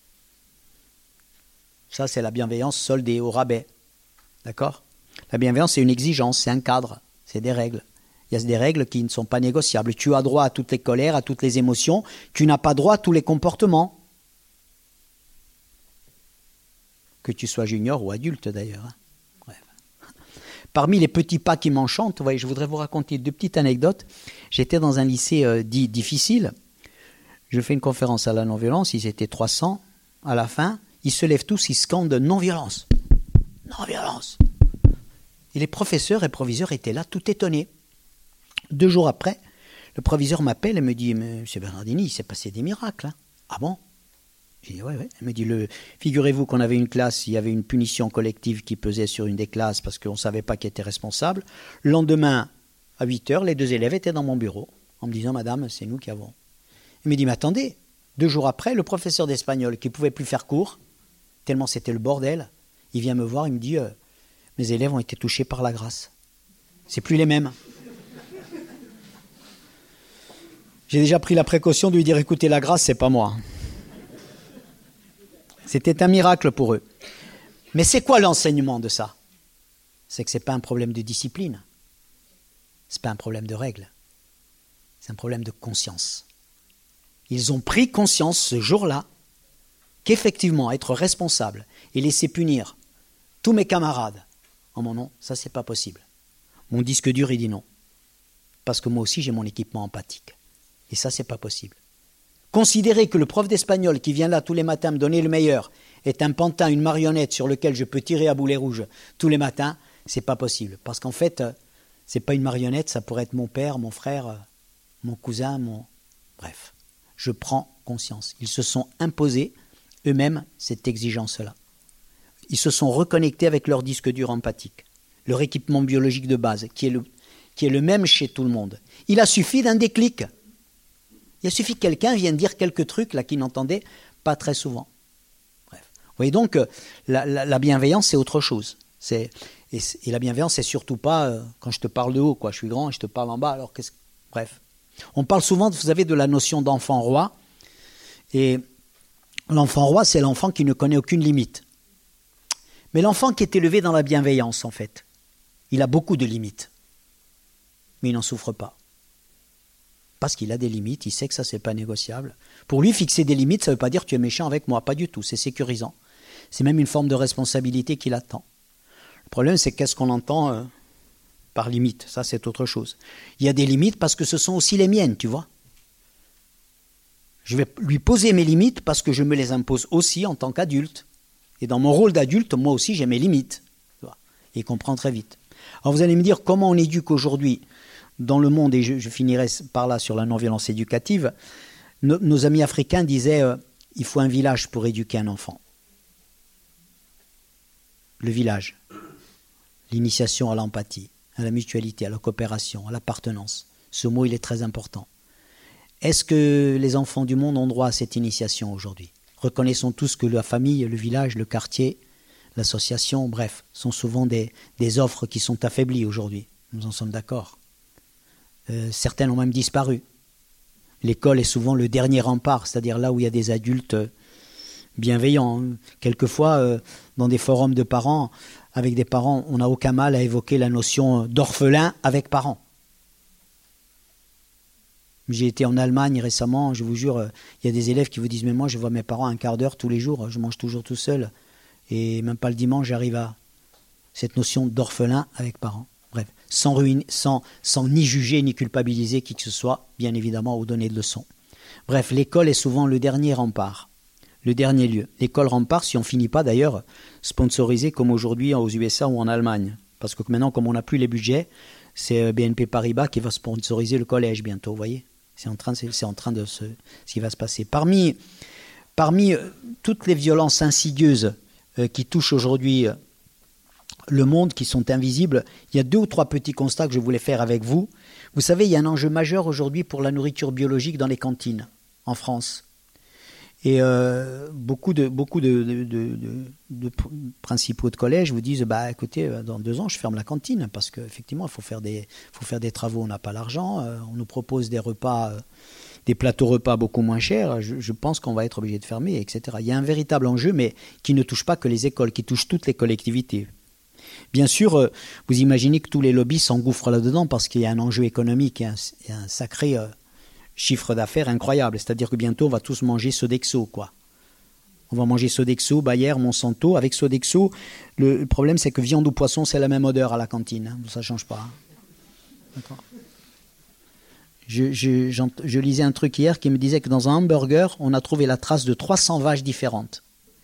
Ça, c'est la bienveillance soldée au rabais. D'accord? La bienveillance, c'est une exigence, c'est un cadre, c'est des règles. Il y a des règles qui ne sont pas négociables. Tu as droit à toutes les colères, à toutes les émotions. Tu n'as pas droit à tous les comportements. Que tu sois junior ou adulte d'ailleurs. Bref. Parmi les petits pas qui m'enchantent, vous voyez, je voudrais vous raconter 2 petites anecdotes. J'étais dans un lycée dit difficile. Je fais une conférence à la non-violence. Ils étaient 300. À la fin, ils se lèvent tous, ils scandent non-violence. Non-violence. Et les professeurs et proviseurs étaient là, tout étonnés. 2 jours après, le proviseur m'appelle et me dit « Monsieur Bernardini, il s'est passé des miracles. Hein. » Ah bon? J'ai dit « Ouais. » Elle me dit « Figurez-vous qu'on avait une classe, il y avait une punition collective qui pesait sur une des classes parce qu'on ne savait pas qui était responsable. Le lendemain, à 8h, les 2 élèves étaient dans mon bureau en me disant « Madame, c'est nous qui avons. » Il me dit « Mais attendez, 2 jours après, le professeur d'espagnol qui ne pouvait plus faire cours, tellement c'était le bordel, il vient me voir, il me dit « Mes élèves ont été touchés par la grâce. C'est plus les mêmes. » J'ai déjà pris la précaution de lui dire « Écoutez, la grâce, c'est pas moi. » C'était un miracle pour eux. Mais c'est quoi l'enseignement de ça? C'est que ce n'est pas un problème de discipline. Ce n'est pas un problème de règles. C'est un problème de conscience. Ils ont pris conscience ce jour-là qu'effectivement, être responsable et laisser punir tous mes camarades en mon nom, ça, c'est pas possible. Mon disque dur, il dit non. Parce que moi aussi, j'ai mon équipement empathique. Et ça, c'est pas possible. Considérer que le prof d'espagnol qui vient là tous les matins me donner le meilleur est un pantin, une marionnette sur lequel je peux tirer à boulet rouge tous les matins, c'est pas possible. Parce qu'en fait, c'est pas une marionnette, ça pourrait être mon père, mon frère, mon cousin, Bref, je prends conscience. Ils se sont imposés eux-mêmes cette exigence-là. Ils se sont reconnectés avec leur disque dur empathique, leur équipement biologique de base, qui est le même chez tout le monde. Il a suffi d'un déclic. Il a suffi que quelqu'un vienne dire quelques trucs là qu'ils n'entendaient pas très souvent. Bref. Vous voyez donc, la bienveillance, c'est autre chose. Et la bienveillance, c'est surtout pas quand je te parle de haut, quoi. Je suis grand et je te parle en bas. Alors bref. On parle souvent, vous savez, de la notion d'enfant roi. Et l'enfant roi, c'est l'enfant qui ne connaît aucune limite. Mais l'enfant qui est élevé dans la bienveillance, en fait, il a beaucoup de limites. Mais il n'en souffre pas. Parce qu'il a des limites, il sait que ça, c'est pas négociable. Pour lui, fixer des limites, ça ne veut pas dire tu es méchant avec moi, pas du tout, c'est sécurisant. C'est même une forme de responsabilité qu'il attend. Le problème, c'est qu'est-ce qu'on entend par limite, ça c'est autre chose. Il y a des limites parce que ce sont aussi les miennes, tu vois. Je vais lui poser mes limites parce que je me les impose aussi en tant qu'adulte. Et dans mon rôle d'adulte, moi aussi, j'ai mes limites. Tu vois. Et il comprend très vite. Alors vous allez me dire comment on éduque aujourd'hui dans le monde, et je finirai par là sur la non-violence éducative. Nos amis africains disaient il faut un village pour éduquer un enfant. Le village, l'initiation à l'empathie, à la mutualité, à la coopération, à l'appartenance. Ce mot, il est très important. Est-ce que les enfants du monde ont droit à cette initiation aujourd'hui? Reconnaissons tous que la famille, le village, le quartier, l'association, bref, sont souvent des offres qui sont affaiblies aujourd'hui. Nous en sommes d'accord. Certaines ont même disparu. L'école est souvent le dernier rempart, c'est-à-dire là où il y a des adultes bienveillants. Quelquefois, dans des forums de parents, avec des parents, on n'a aucun mal à évoquer la notion d'orphelin avec parents. J'ai été en Allemagne récemment, je vous jure, il y a des élèves qui vous disent « Mais moi, je vois mes parents un quart d'heure tous les jours, je mange toujours tout seul. Et même pas le dimanche, j'arrive à cette notion d'orphelin avec parents. » Bref, sans ni juger ni culpabiliser qui que ce soit, bien évidemment, ou donner de leçons. Bref, l'école est souvent le dernier rempart, le dernier lieu. L'école rempart, si on ne finit pas d'ailleurs, sponsorisée comme aujourd'hui aux USA ou en Allemagne. Parce que maintenant, comme on n'a plus les budgets, c'est BNP Paribas qui va sponsoriser le collège bientôt, vous voyez. C'est en train de ce qui va se passer. Parmi toutes les violences insidieuses qui touchent aujourd'hui le monde, qui sont invisibles, il y a 2 ou 3 petits constats que je voulais faire avec vous. Vous savez, il y a un enjeu majeur aujourd'hui pour la nourriture biologique dans les cantines en France. Et beaucoup de principaux de collège vous disent écoutez, dans 2 ans je ferme la cantine parce qu'effectivement il faut faire des travaux, on n'a pas l'argent, on nous propose des repas, des plateaux repas beaucoup moins chers, je pense qu'on va être obligé de fermer, etc. Il y a un véritable enjeu, mais qui ne touche pas que les écoles, qui touche toutes les collectivités. Bien sûr, vous imaginez que tous les lobbies s'engouffrent là-dedans parce qu'il y a un enjeu économique, il y a un sacré chiffre d'affaires incroyable. C'est-à-dire que bientôt, on va tous manger Sodexo, quoi. On va manger Sodexo, Bayer, Monsanto. Avec Sodexo, le problème, c'est que viande ou poisson, c'est la même odeur à la cantine. Ça ne change pas. D'accord. Je lisais un truc hier qui me disait que dans un hamburger, on a trouvé la trace de 300 vaches différentes.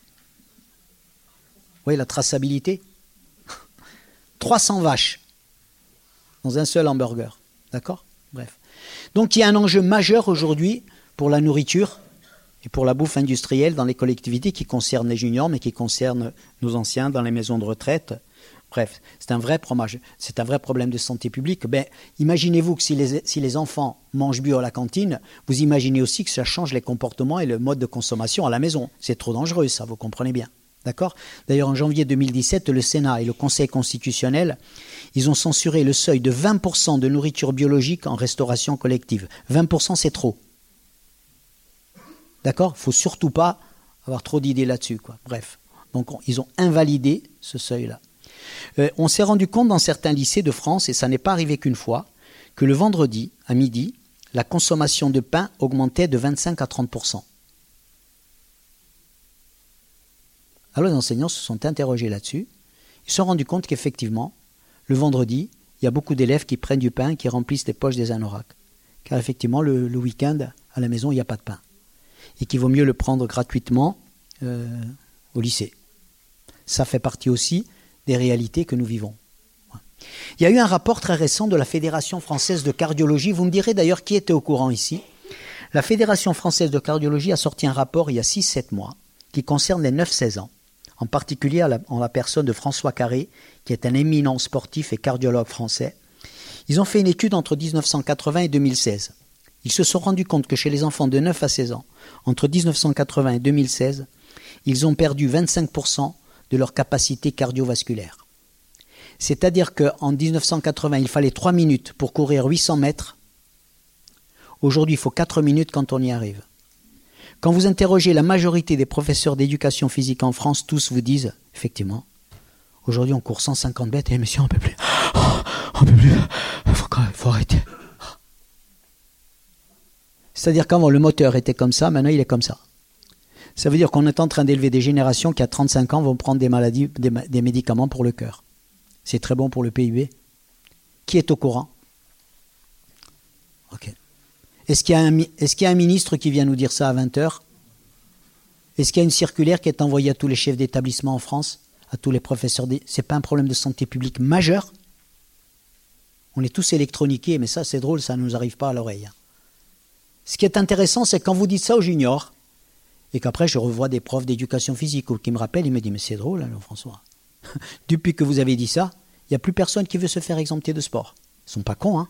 Vous voyez la traçabilité ? 300 vaches dans un seul hamburger. D'accord ? Bref. Donc il y a un enjeu majeur aujourd'hui pour la nourriture et pour la bouffe industrielle dans les collectivités qui concerne les juniors, mais qui concerne nos anciens dans les maisons de retraite. Bref, c'est un vrai problème de santé publique. Imaginez-vous que si les enfants mangent bio à la cantine, vous imaginez aussi que ça change les comportements et le mode de consommation à la maison. C'est trop dangereux, ça, vous comprenez bien. D'accord ? D'ailleurs, en janvier 2017, le Sénat et le Conseil constitutionnel, ils ont censuré le seuil de 20% de nourriture biologique en restauration collective. 20%, c'est trop. D'accord ? Il ne faut surtout pas avoir trop d'idées là-dessus, quoi. Bref. Donc, ils ont invalidé ce seuil-là. On s'est rendu compte dans certains lycées de France, et ça n'est pas arrivé qu'une fois, que le vendredi, à midi, la consommation de pain augmentait de 25 à 30%. Alors les enseignants se sont interrogés là-dessus. Ils se sont rendus compte qu'effectivement, le vendredi, il y a beaucoup d'élèves qui prennent du pain, qui remplissent les poches des anoraks. Car effectivement, le week-end, à la maison, il n'y a pas de pain. Et qu'il vaut mieux le prendre gratuitement au lycée. Ça fait partie aussi des réalités que nous vivons. Il y a eu un rapport très récent de la Fédération française de cardiologie. Vous me direz d'ailleurs qui était au courant ici. La Fédération française de cardiologie a sorti un rapport il y a 6-7 mois qui concerne les 9-16 ans. En particulier en la personne de François Carré, qui est un éminent sportif et cardiologue français. Ils ont fait une étude entre 1980 et 2016. Ils se sont rendus compte que chez les enfants de 9 à 16 ans, entre 1980 et 2016, ils ont perdu 25% de leur capacité cardiovasculaire. C'est-à-dire qu'en 1980, il fallait 3 minutes pour courir 800 mètres. Aujourd'hui, il faut 4 minutes quand on y arrive. Quand vous interrogez la majorité des professeurs d'éducation physique en France, tous vous disent, effectivement, aujourd'hui on court 150 mètres et monsieur, on ne peut plus. On ne peut plus. Il faut arrêter. C'est-à-dire qu'avant le moteur était comme ça, maintenant il est comme ça. Ça veut dire qu'on est en train d'élever des générations qui à 35 ans vont prendre des maladies, des médicaments pour le cœur. C'est très bon pour le PIB. Qui est au courant ? Ok. Est-ce qu'il y a un ministre qui vient nous dire ça à 20h ? Est-ce qu'il y a une circulaire qui est envoyée à tous les chefs d'établissement en France, à tous les professeurs ? Ce n'est pas un problème de santé publique majeur ? On est tous électroniqués, mais ça c'est drôle, ça ne nous arrive pas à l'oreille. Ce qui est intéressant, c'est quand vous dites ça aux juniors, et qu'après je revois des profs d'éducation physique qui me rappellent, ils me disent « Mais c'est drôle, hein, François. Depuis que vous avez dit ça, il n'y a plus personne qui veut se faire exempter de sport. » Ils ne sont pas cons, hein.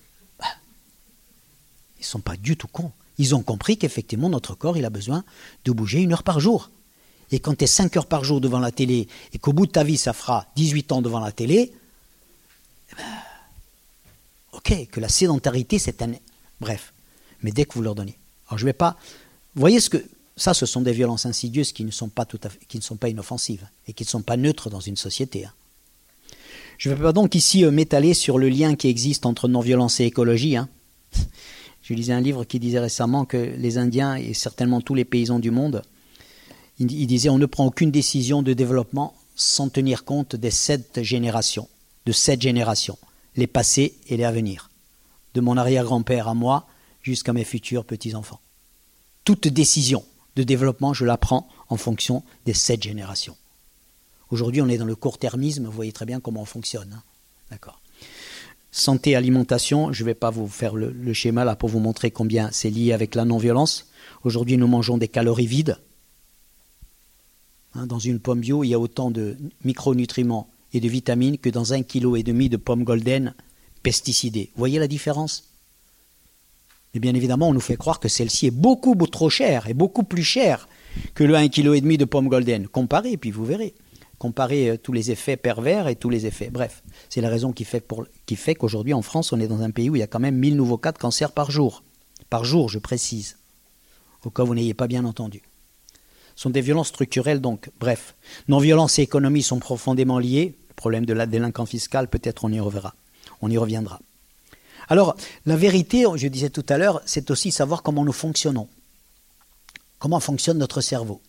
Ils ne sont pas du tout cons. Ils ont compris qu'effectivement, notre corps, il a besoin de bouger 1 heure par jour. Et quand tu es 5 heures par jour devant la télé, et qu'au bout de ta vie, ça fera 18 ans devant la télé, Ok, que la sédentarité, c'est un... Bref, mais dès que vous leur donnez. Alors je ne vais pas... Vous voyez ce que... Ça, ce sont des violences insidieuses qui ne sont pas qui ne sont pas inoffensives et qui ne sont pas neutres dans une société. Hein. Je ne vais pas donc ici m'étaler sur le lien qui existe entre non-violence et écologie. Hein. Je lisais un livre qui disait récemment que les Indiens et certainement tous les paysans du monde, il disait on ne prend aucune décision de développement sans tenir compte des 7 générations, les passées et les à venir, de mon arrière-grand-père à moi jusqu'à mes futurs petits-enfants. Toute décision de développement, je la prends en fonction des 7 générations. Aujourd'hui, on est dans le court-termisme, vous voyez très bien comment on fonctionne. Hein. D'accord. Santé, alimentation, je ne vais pas vous faire le schéma là pour vous montrer combien c'est lié avec la non-violence. Aujourd'hui, nous mangeons des calories vides. Hein, dans une pomme bio, il y a autant de micronutriments et de vitamines que dans 1,5 kg de pommes golden pesticidées. Vous voyez la différence ? Et bien évidemment, on nous fait croire que celle-ci est beaucoup trop chère et beaucoup plus chère que le 1,5 kg de pommes golden. Comparez, puis vous verrez. Comparez tous les effets pervers et tous les effets. Bref, c'est la raison qui fait qu'aujourd'hui en France, on est dans un pays où il y a quand même 1000 nouveaux cas de cancer par jour. Par jour, je précise. Au cas où vous n'ayez pas bien entendu. Ce sont des violences structurelles donc. Bref, non-violence et économie sont profondément liés. Le problème de la délinquance fiscale, peut-être on y reviendra. On y reviendra. Alors, la vérité, je disais tout à l'heure, c'est aussi savoir comment nous fonctionnons. Comment fonctionne notre cerveau.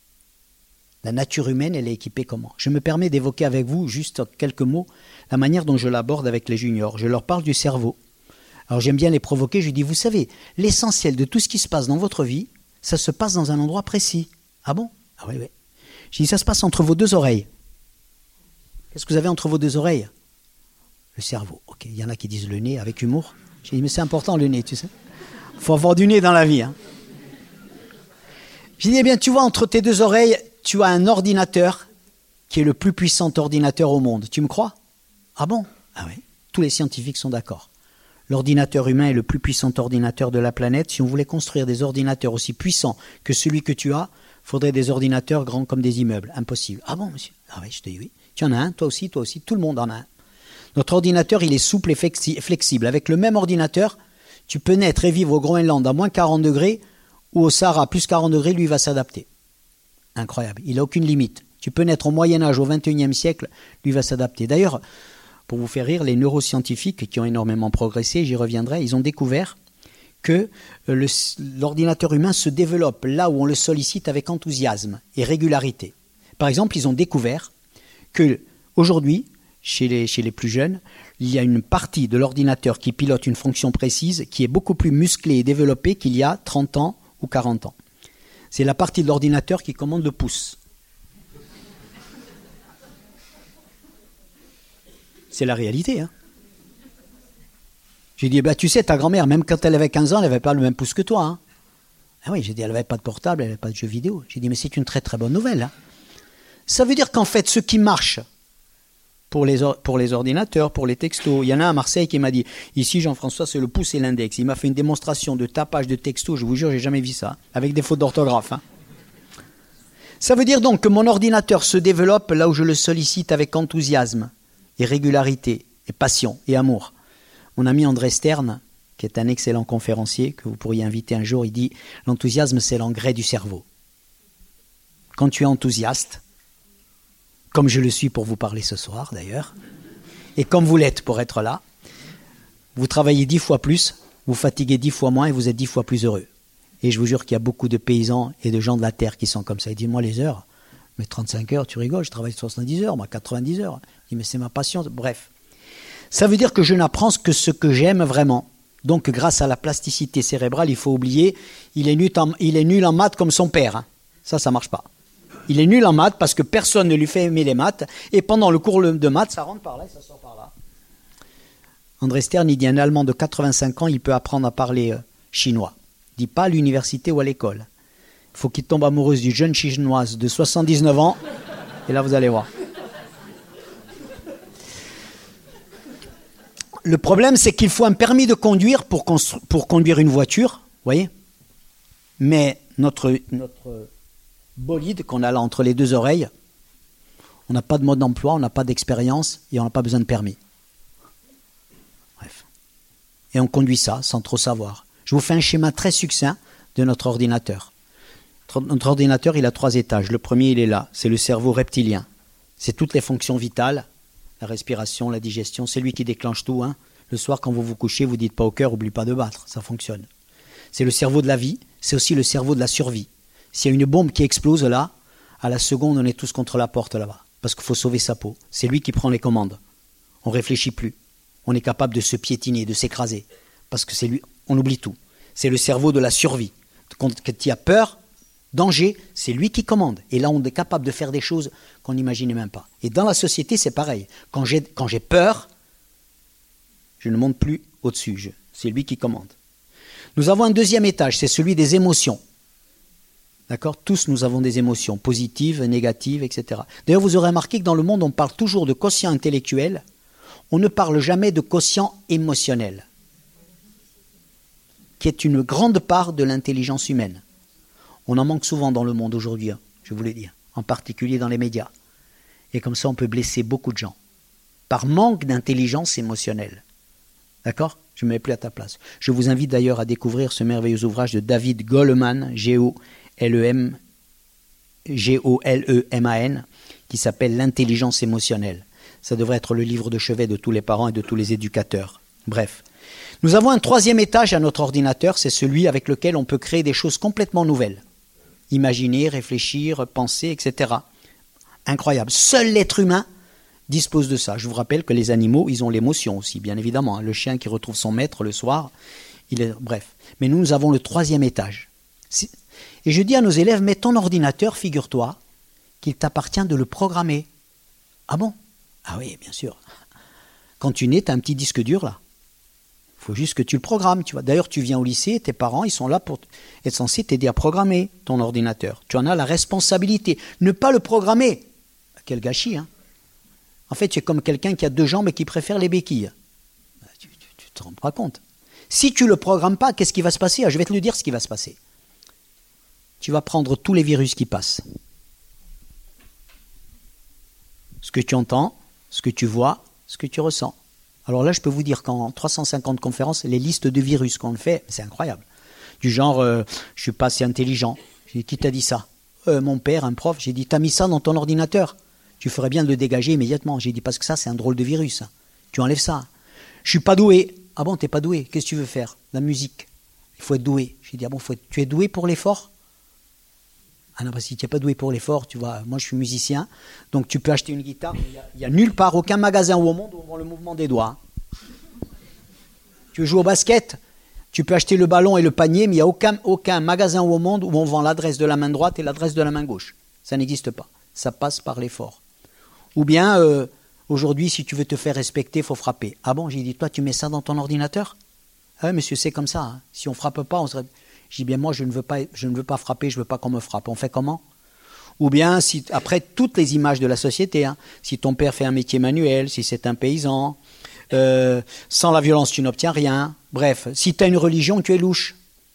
La nature humaine, elle est équipée comment? Je me permets d'évoquer avec vous, juste quelques mots, la manière dont je l'aborde avec les juniors. Je leur parle du cerveau. Alors j'aime bien les provoquer, je dis, vous savez, l'essentiel de tout ce qui se passe dans votre vie, ça se passe dans un endroit précis. Ah bon? Ah oui, oui. Je dis, ça se passe entre vos 2 oreilles. Qu'est-ce que vous avez entre vos 2 oreilles? Le cerveau. Ok, il y en a qui disent le nez avec humour. J'ai dit, mais c'est important le nez, tu sais. Il faut avoir du nez dans la vie. Hein. J'ai dit, eh bien, tu vois, entre tes 2 oreilles, tu as un ordinateur qui est le plus puissant ordinateur au monde. Tu me crois? Ah bon? Ah oui. Tous les scientifiques sont d'accord. L'ordinateur humain est le plus puissant ordinateur de la planète. Si on voulait construire des ordinateurs aussi puissants que celui que tu as, il faudrait des ordinateurs grands comme des immeubles. Impossible. Ah bon, monsieur? Ah oui, je te dis oui. Tu en as un, toi aussi, tout le monde en a un. Notre ordinateur, il est souple et flexible. Avec le même ordinateur, tu peux naître et vivre au Groenland à moins 40 degrés ou au Sahara à plus 40 degrés, lui, il va s'adapter. Incroyable. Il n'a aucune limite. Tu peux naître au Moyen-Âge, au XXIe siècle, lui va s'adapter. D'ailleurs, pour vous faire rire, les neuroscientifiques qui ont énormément progressé, j'y reviendrai, ils ont découvert que l'ordinateur humain se développe là où on le sollicite avec enthousiasme et régularité. Par exemple, ils ont découvert que aujourd'hui, chez les plus jeunes, il y a une partie de l'ordinateur qui pilote une fonction précise qui est beaucoup plus musclée et développée qu'il y a 30 ans ou 40 ans. C'est la partie de l'ordinateur qui commande le pouce. C'est la réalité. Hein. J'ai dit, bah, tu sais, ta grand-mère, même quand elle avait 15 ans, elle n'avait pas le même pouce que toi. Hein. Ah oui, j'ai dit, elle n'avait pas de portable, elle n'avait pas de jeux vidéo. J'ai dit, mais c'est une très très bonne nouvelle. Hein. Ça veut dire qu'en fait, ce qui marche pour les ordinateurs, pour les textos, il y en a un à Marseille qui m'a dit, ici Jean-François, c'est le pouce et l'index. Il m'a fait une démonstration de tapage de textos, je vous jure, j'ai jamais vu ça, avec des fautes d'orthographe. Hein. Ça veut dire donc que mon ordinateur se développe là où je le sollicite avec enthousiasme et régularité et passion et amour. Mon ami André Stern, qui est un excellent conférencier, que vous pourriez inviter un jour, il dit « L'enthousiasme, c'est l'engrais du cerveau. » Quand tu es enthousiaste, comme je le suis pour vous parler ce soir d'ailleurs, et comme vous l'êtes pour être là, vous travaillez 10 fois plus, vous fatiguez 10 fois moins et vous êtes 10 fois plus heureux. Et je vous jure qu'il y a beaucoup de paysans et de gens de la terre qui sont comme ça. Ils disent, moi les heures, mais 35 heures, tu rigoles, je travaille 70 heures, moi 90 heures. Je dis, mais c'est ma passion. Bref. Ça veut dire que je n'apprends que ce que j'aime vraiment. Donc grâce à la plasticité cérébrale, il faut oublier, il est nul en maths comme son père. Hein. Ça marche pas. Il est nul en maths parce que personne ne lui fait aimer les maths. Et pendant le cours de maths, ça rentre par là et ça sort par là. André Stern, il dit un Allemand de 85 ans, il peut apprendre à parler chinois. Il dit pas à l'université ou à l'école. Il faut qu'il tombe amoureuse d'une jeune chinoise de 79 ans. Et là, vous allez voir. Le problème, c'est qu'il faut un permis de conduire pour conduire une voiture. Vous voyez ? Mais notre bolide qu'on a là entre les 2 oreilles, on n'a pas de mode d'emploi, on n'a pas d'expérience et on n'a pas besoin de permis. Bref. Et on conduit ça sans trop savoir. Je vous fais un schéma très succinct de notre ordinateur. Notre ordinateur, il a 3 étages. Le premier, il est là. C'est le cerveau reptilien. C'est toutes les fonctions vitales, la respiration, la digestion. C'est lui qui déclenche tout. Hein. Le soir, quand vous vous couchez, vous dites pas au cœur, oublie pas de battre. Ça fonctionne. C'est le cerveau de la vie. C'est aussi le cerveau de la survie. S'il y a une bombe qui explose là, à la seconde, on est tous contre la porte là-bas. Parce qu'il faut sauver sa peau. C'est lui qui prend les commandes. On réfléchit plus. On est capable de se piétiner, de s'écraser. Parce que c'est lui, on oublie tout. C'est le cerveau de la survie. Quand il y a peur, danger, c'est lui qui commande. Et là, on est capable de faire des choses qu'on n'imaginait même pas. Et dans la société, c'est pareil. Quand j'ai peur, je ne monte plus au-dessus. C'est lui qui commande. Nous avons un deuxième étage, c'est celui des émotions. D'accord ? Tous, nous avons des émotions, positives, négatives, etc. D'ailleurs, vous aurez remarqué que dans le monde, on parle toujours de quotient intellectuel. On ne parle jamais de quotient émotionnel, qui est une grande part de l'intelligence humaine. On en manque souvent dans le monde aujourd'hui, je vous l'ai dit, en particulier dans les médias. Et comme ça, on peut blesser beaucoup de gens, par manque d'intelligence émotionnelle. D'accord ? Je ne me mets plus à ta place. Je vous invite d'ailleurs à découvrir ce merveilleux ouvrage de David Goleman, G-O-L-E-M-A-N, qui s'appelle L'intelligence émotionnelle. Ça devrait être le livre de chevet de tous les parents et de tous les éducateurs. Bref. Nous avons un troisième étage à notre ordinateur, c'est celui avec lequel on peut créer des choses complètement nouvelles. Imaginer, réfléchir, penser, etc. Incroyable. Seul l'être humain dispose de ça. Je vous rappelle que les animaux, ils ont l'émotion aussi, bien évidemment. Le chien qui retrouve son maître le soir, bref. Mais nous avons le troisième étage. Et je dis à nos élèves, mais ton ordinateur, figure-toi, qu'il t'appartient de le programmer. Ah bon ? Ah oui, bien sûr. Quand tu nais, tu as un petit disque dur là. Il faut juste que tu le programmes. Tu vois. D'ailleurs, tu viens au lycée, tes parents, ils sont là pour être censés t'aider à programmer ton ordinateur. Tu en as la responsabilité. Ne pas le programmer. Quel gâchis, hein. En fait, tu es comme quelqu'un qui a 2 jambes et qui préfère les béquilles. Tu te rends pas compte. Si tu ne le programmes pas, qu'est-ce qui va se passer ? Je vais te le dire ce qui va se passer. Tu vas prendre tous les virus qui passent. Ce que tu entends, ce que tu vois, ce que tu ressens. Alors là, je peux vous dire qu'en 350 conférences, les listes de virus qu'on fait, c'est incroyable. Du genre, je ne suis pas assez intelligent. J'ai dit, qui t'a dit ça ? Mon père, un prof. J'ai dit, t'as mis ça dans ton ordinateur ? Tu ferais bien de le dégager immédiatement. J'ai dit, parce que ça, c'est un drôle de virus. Tu enlèves ça. Je suis pas doué. Ah bon, t'es pas doué ? Qu'est-ce que tu veux faire ? La musique. Il faut être doué. J'ai dit, ah bon, tu es doué pour l'effort ? Ah non, parce que si tu n'es pas doué pour l'effort, tu vois, moi je suis musicien, donc tu peux acheter une guitare, il n'y a nulle part, aucun magasin au monde où on vend le mouvement des doigts. Tu veux jouer au basket, tu peux acheter le ballon et le panier, mais il n'y a aucun magasin au monde où on vend l'adresse de la main droite et l'adresse de la main gauche. Ça n'existe pas. Ça passe par l'effort. Ou bien, aujourd'hui, si tu veux te faire respecter, il faut frapper. Ah bon, j'ai dit, toi, tu mets ça dans ton ordinateur ? Ah oui, monsieur, c'est comme ça. Hein. Si on ne frappe pas, on serait... J'ai dit, bien moi, je ne veux pas frapper, je ne veux pas qu'on me frappe. On fait comment ? Ou bien, après, toutes les images de la société, hein, si ton père fait un métier manuel, si c'est un paysan, sans la violence, tu n'obtiens rien. Bref, si tu as une religion, tu es louche.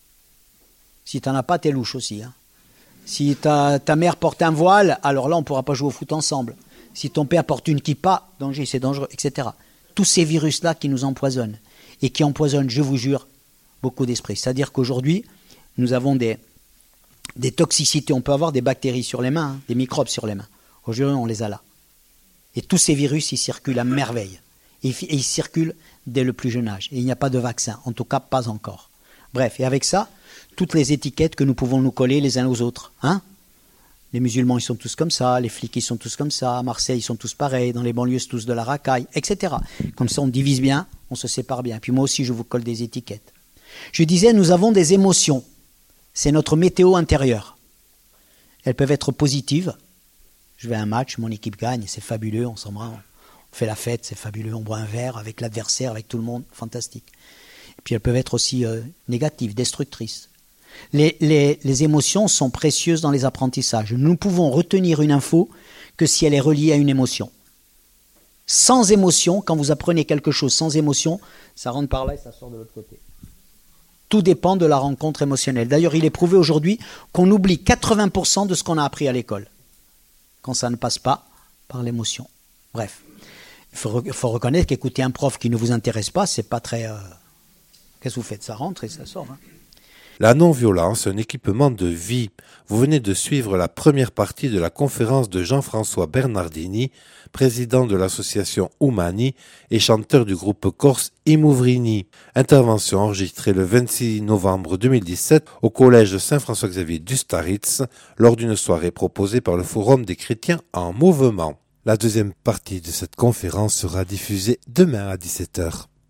Si tu n'en as pas, tu es louche aussi. Hein. Si ta mère porte un voile, alors là, on ne pourra pas jouer au foot ensemble. Si ton père porte une kippa, danger, c'est dangereux, etc. Tous ces virus-là qui nous empoisonnent et qui empoisonnent, je vous jure, beaucoup d'esprits. C'est-à-dire qu'aujourd'hui, nous avons des toxicités. On peut avoir des bactéries sur les mains, hein, des microbes sur les mains. Aujourd'hui, on les a là. Et tous ces virus, ils circulent à merveille. Et ils circulent dès le plus jeune âge. Et il n'y a pas de vaccin, en tout cas pas encore. Bref, et avec ça, toutes les étiquettes que nous pouvons nous coller les uns aux autres. Hein ? Les musulmans, ils sont tous comme ça, les flics, ils sont tous comme ça, à Marseille, ils sont tous pareils, dans les banlieues, c'est tous de la racaille, etc. Comme ça, on divise bien, on se sépare bien. Puis moi aussi, je vous colle des étiquettes. Je disais, nous avons des émotions. C'est notre météo intérieure. Elles peuvent être positives. Je vais à un match, mon équipe gagne, c'est fabuleux, on s'embrasse, on fait la fête, c'est fabuleux, on boit un verre avec l'adversaire, avec tout le monde, fantastique. Et puis elles peuvent être aussi négatives, destructrices. Les émotions sont précieuses dans les apprentissages. Nous ne pouvons retenir une info que si elle est reliée à une émotion. Sans émotion, quand vous apprenez quelque chose sans émotion, ça rentre par là et ça sort de l'autre côté. Tout dépend de la rencontre émotionnelle. D'ailleurs, il est prouvé aujourd'hui qu'on oublie 80% de ce qu'on a appris à l'école, quand ça ne passe pas par l'émotion. Bref, il faut reconnaître qu'écouter un prof qui ne vous intéresse pas, c'est pas très Qu'est-ce que vous faites? Ça rentre et ça sort. Hein. La non-violence, un équipement de vie. Vous venez de suivre la première partie de la conférence de Jean-François Bernardini, président de l'association Umani et chanteur du groupe corse I Mouvrini. Intervention enregistrée le 26 novembre 2017 au collège Saint-François-Xavier d'Ustaritz lors d'une soirée proposée par le Forum des chrétiens en mouvement. La deuxième partie de cette conférence sera diffusée demain à 17h.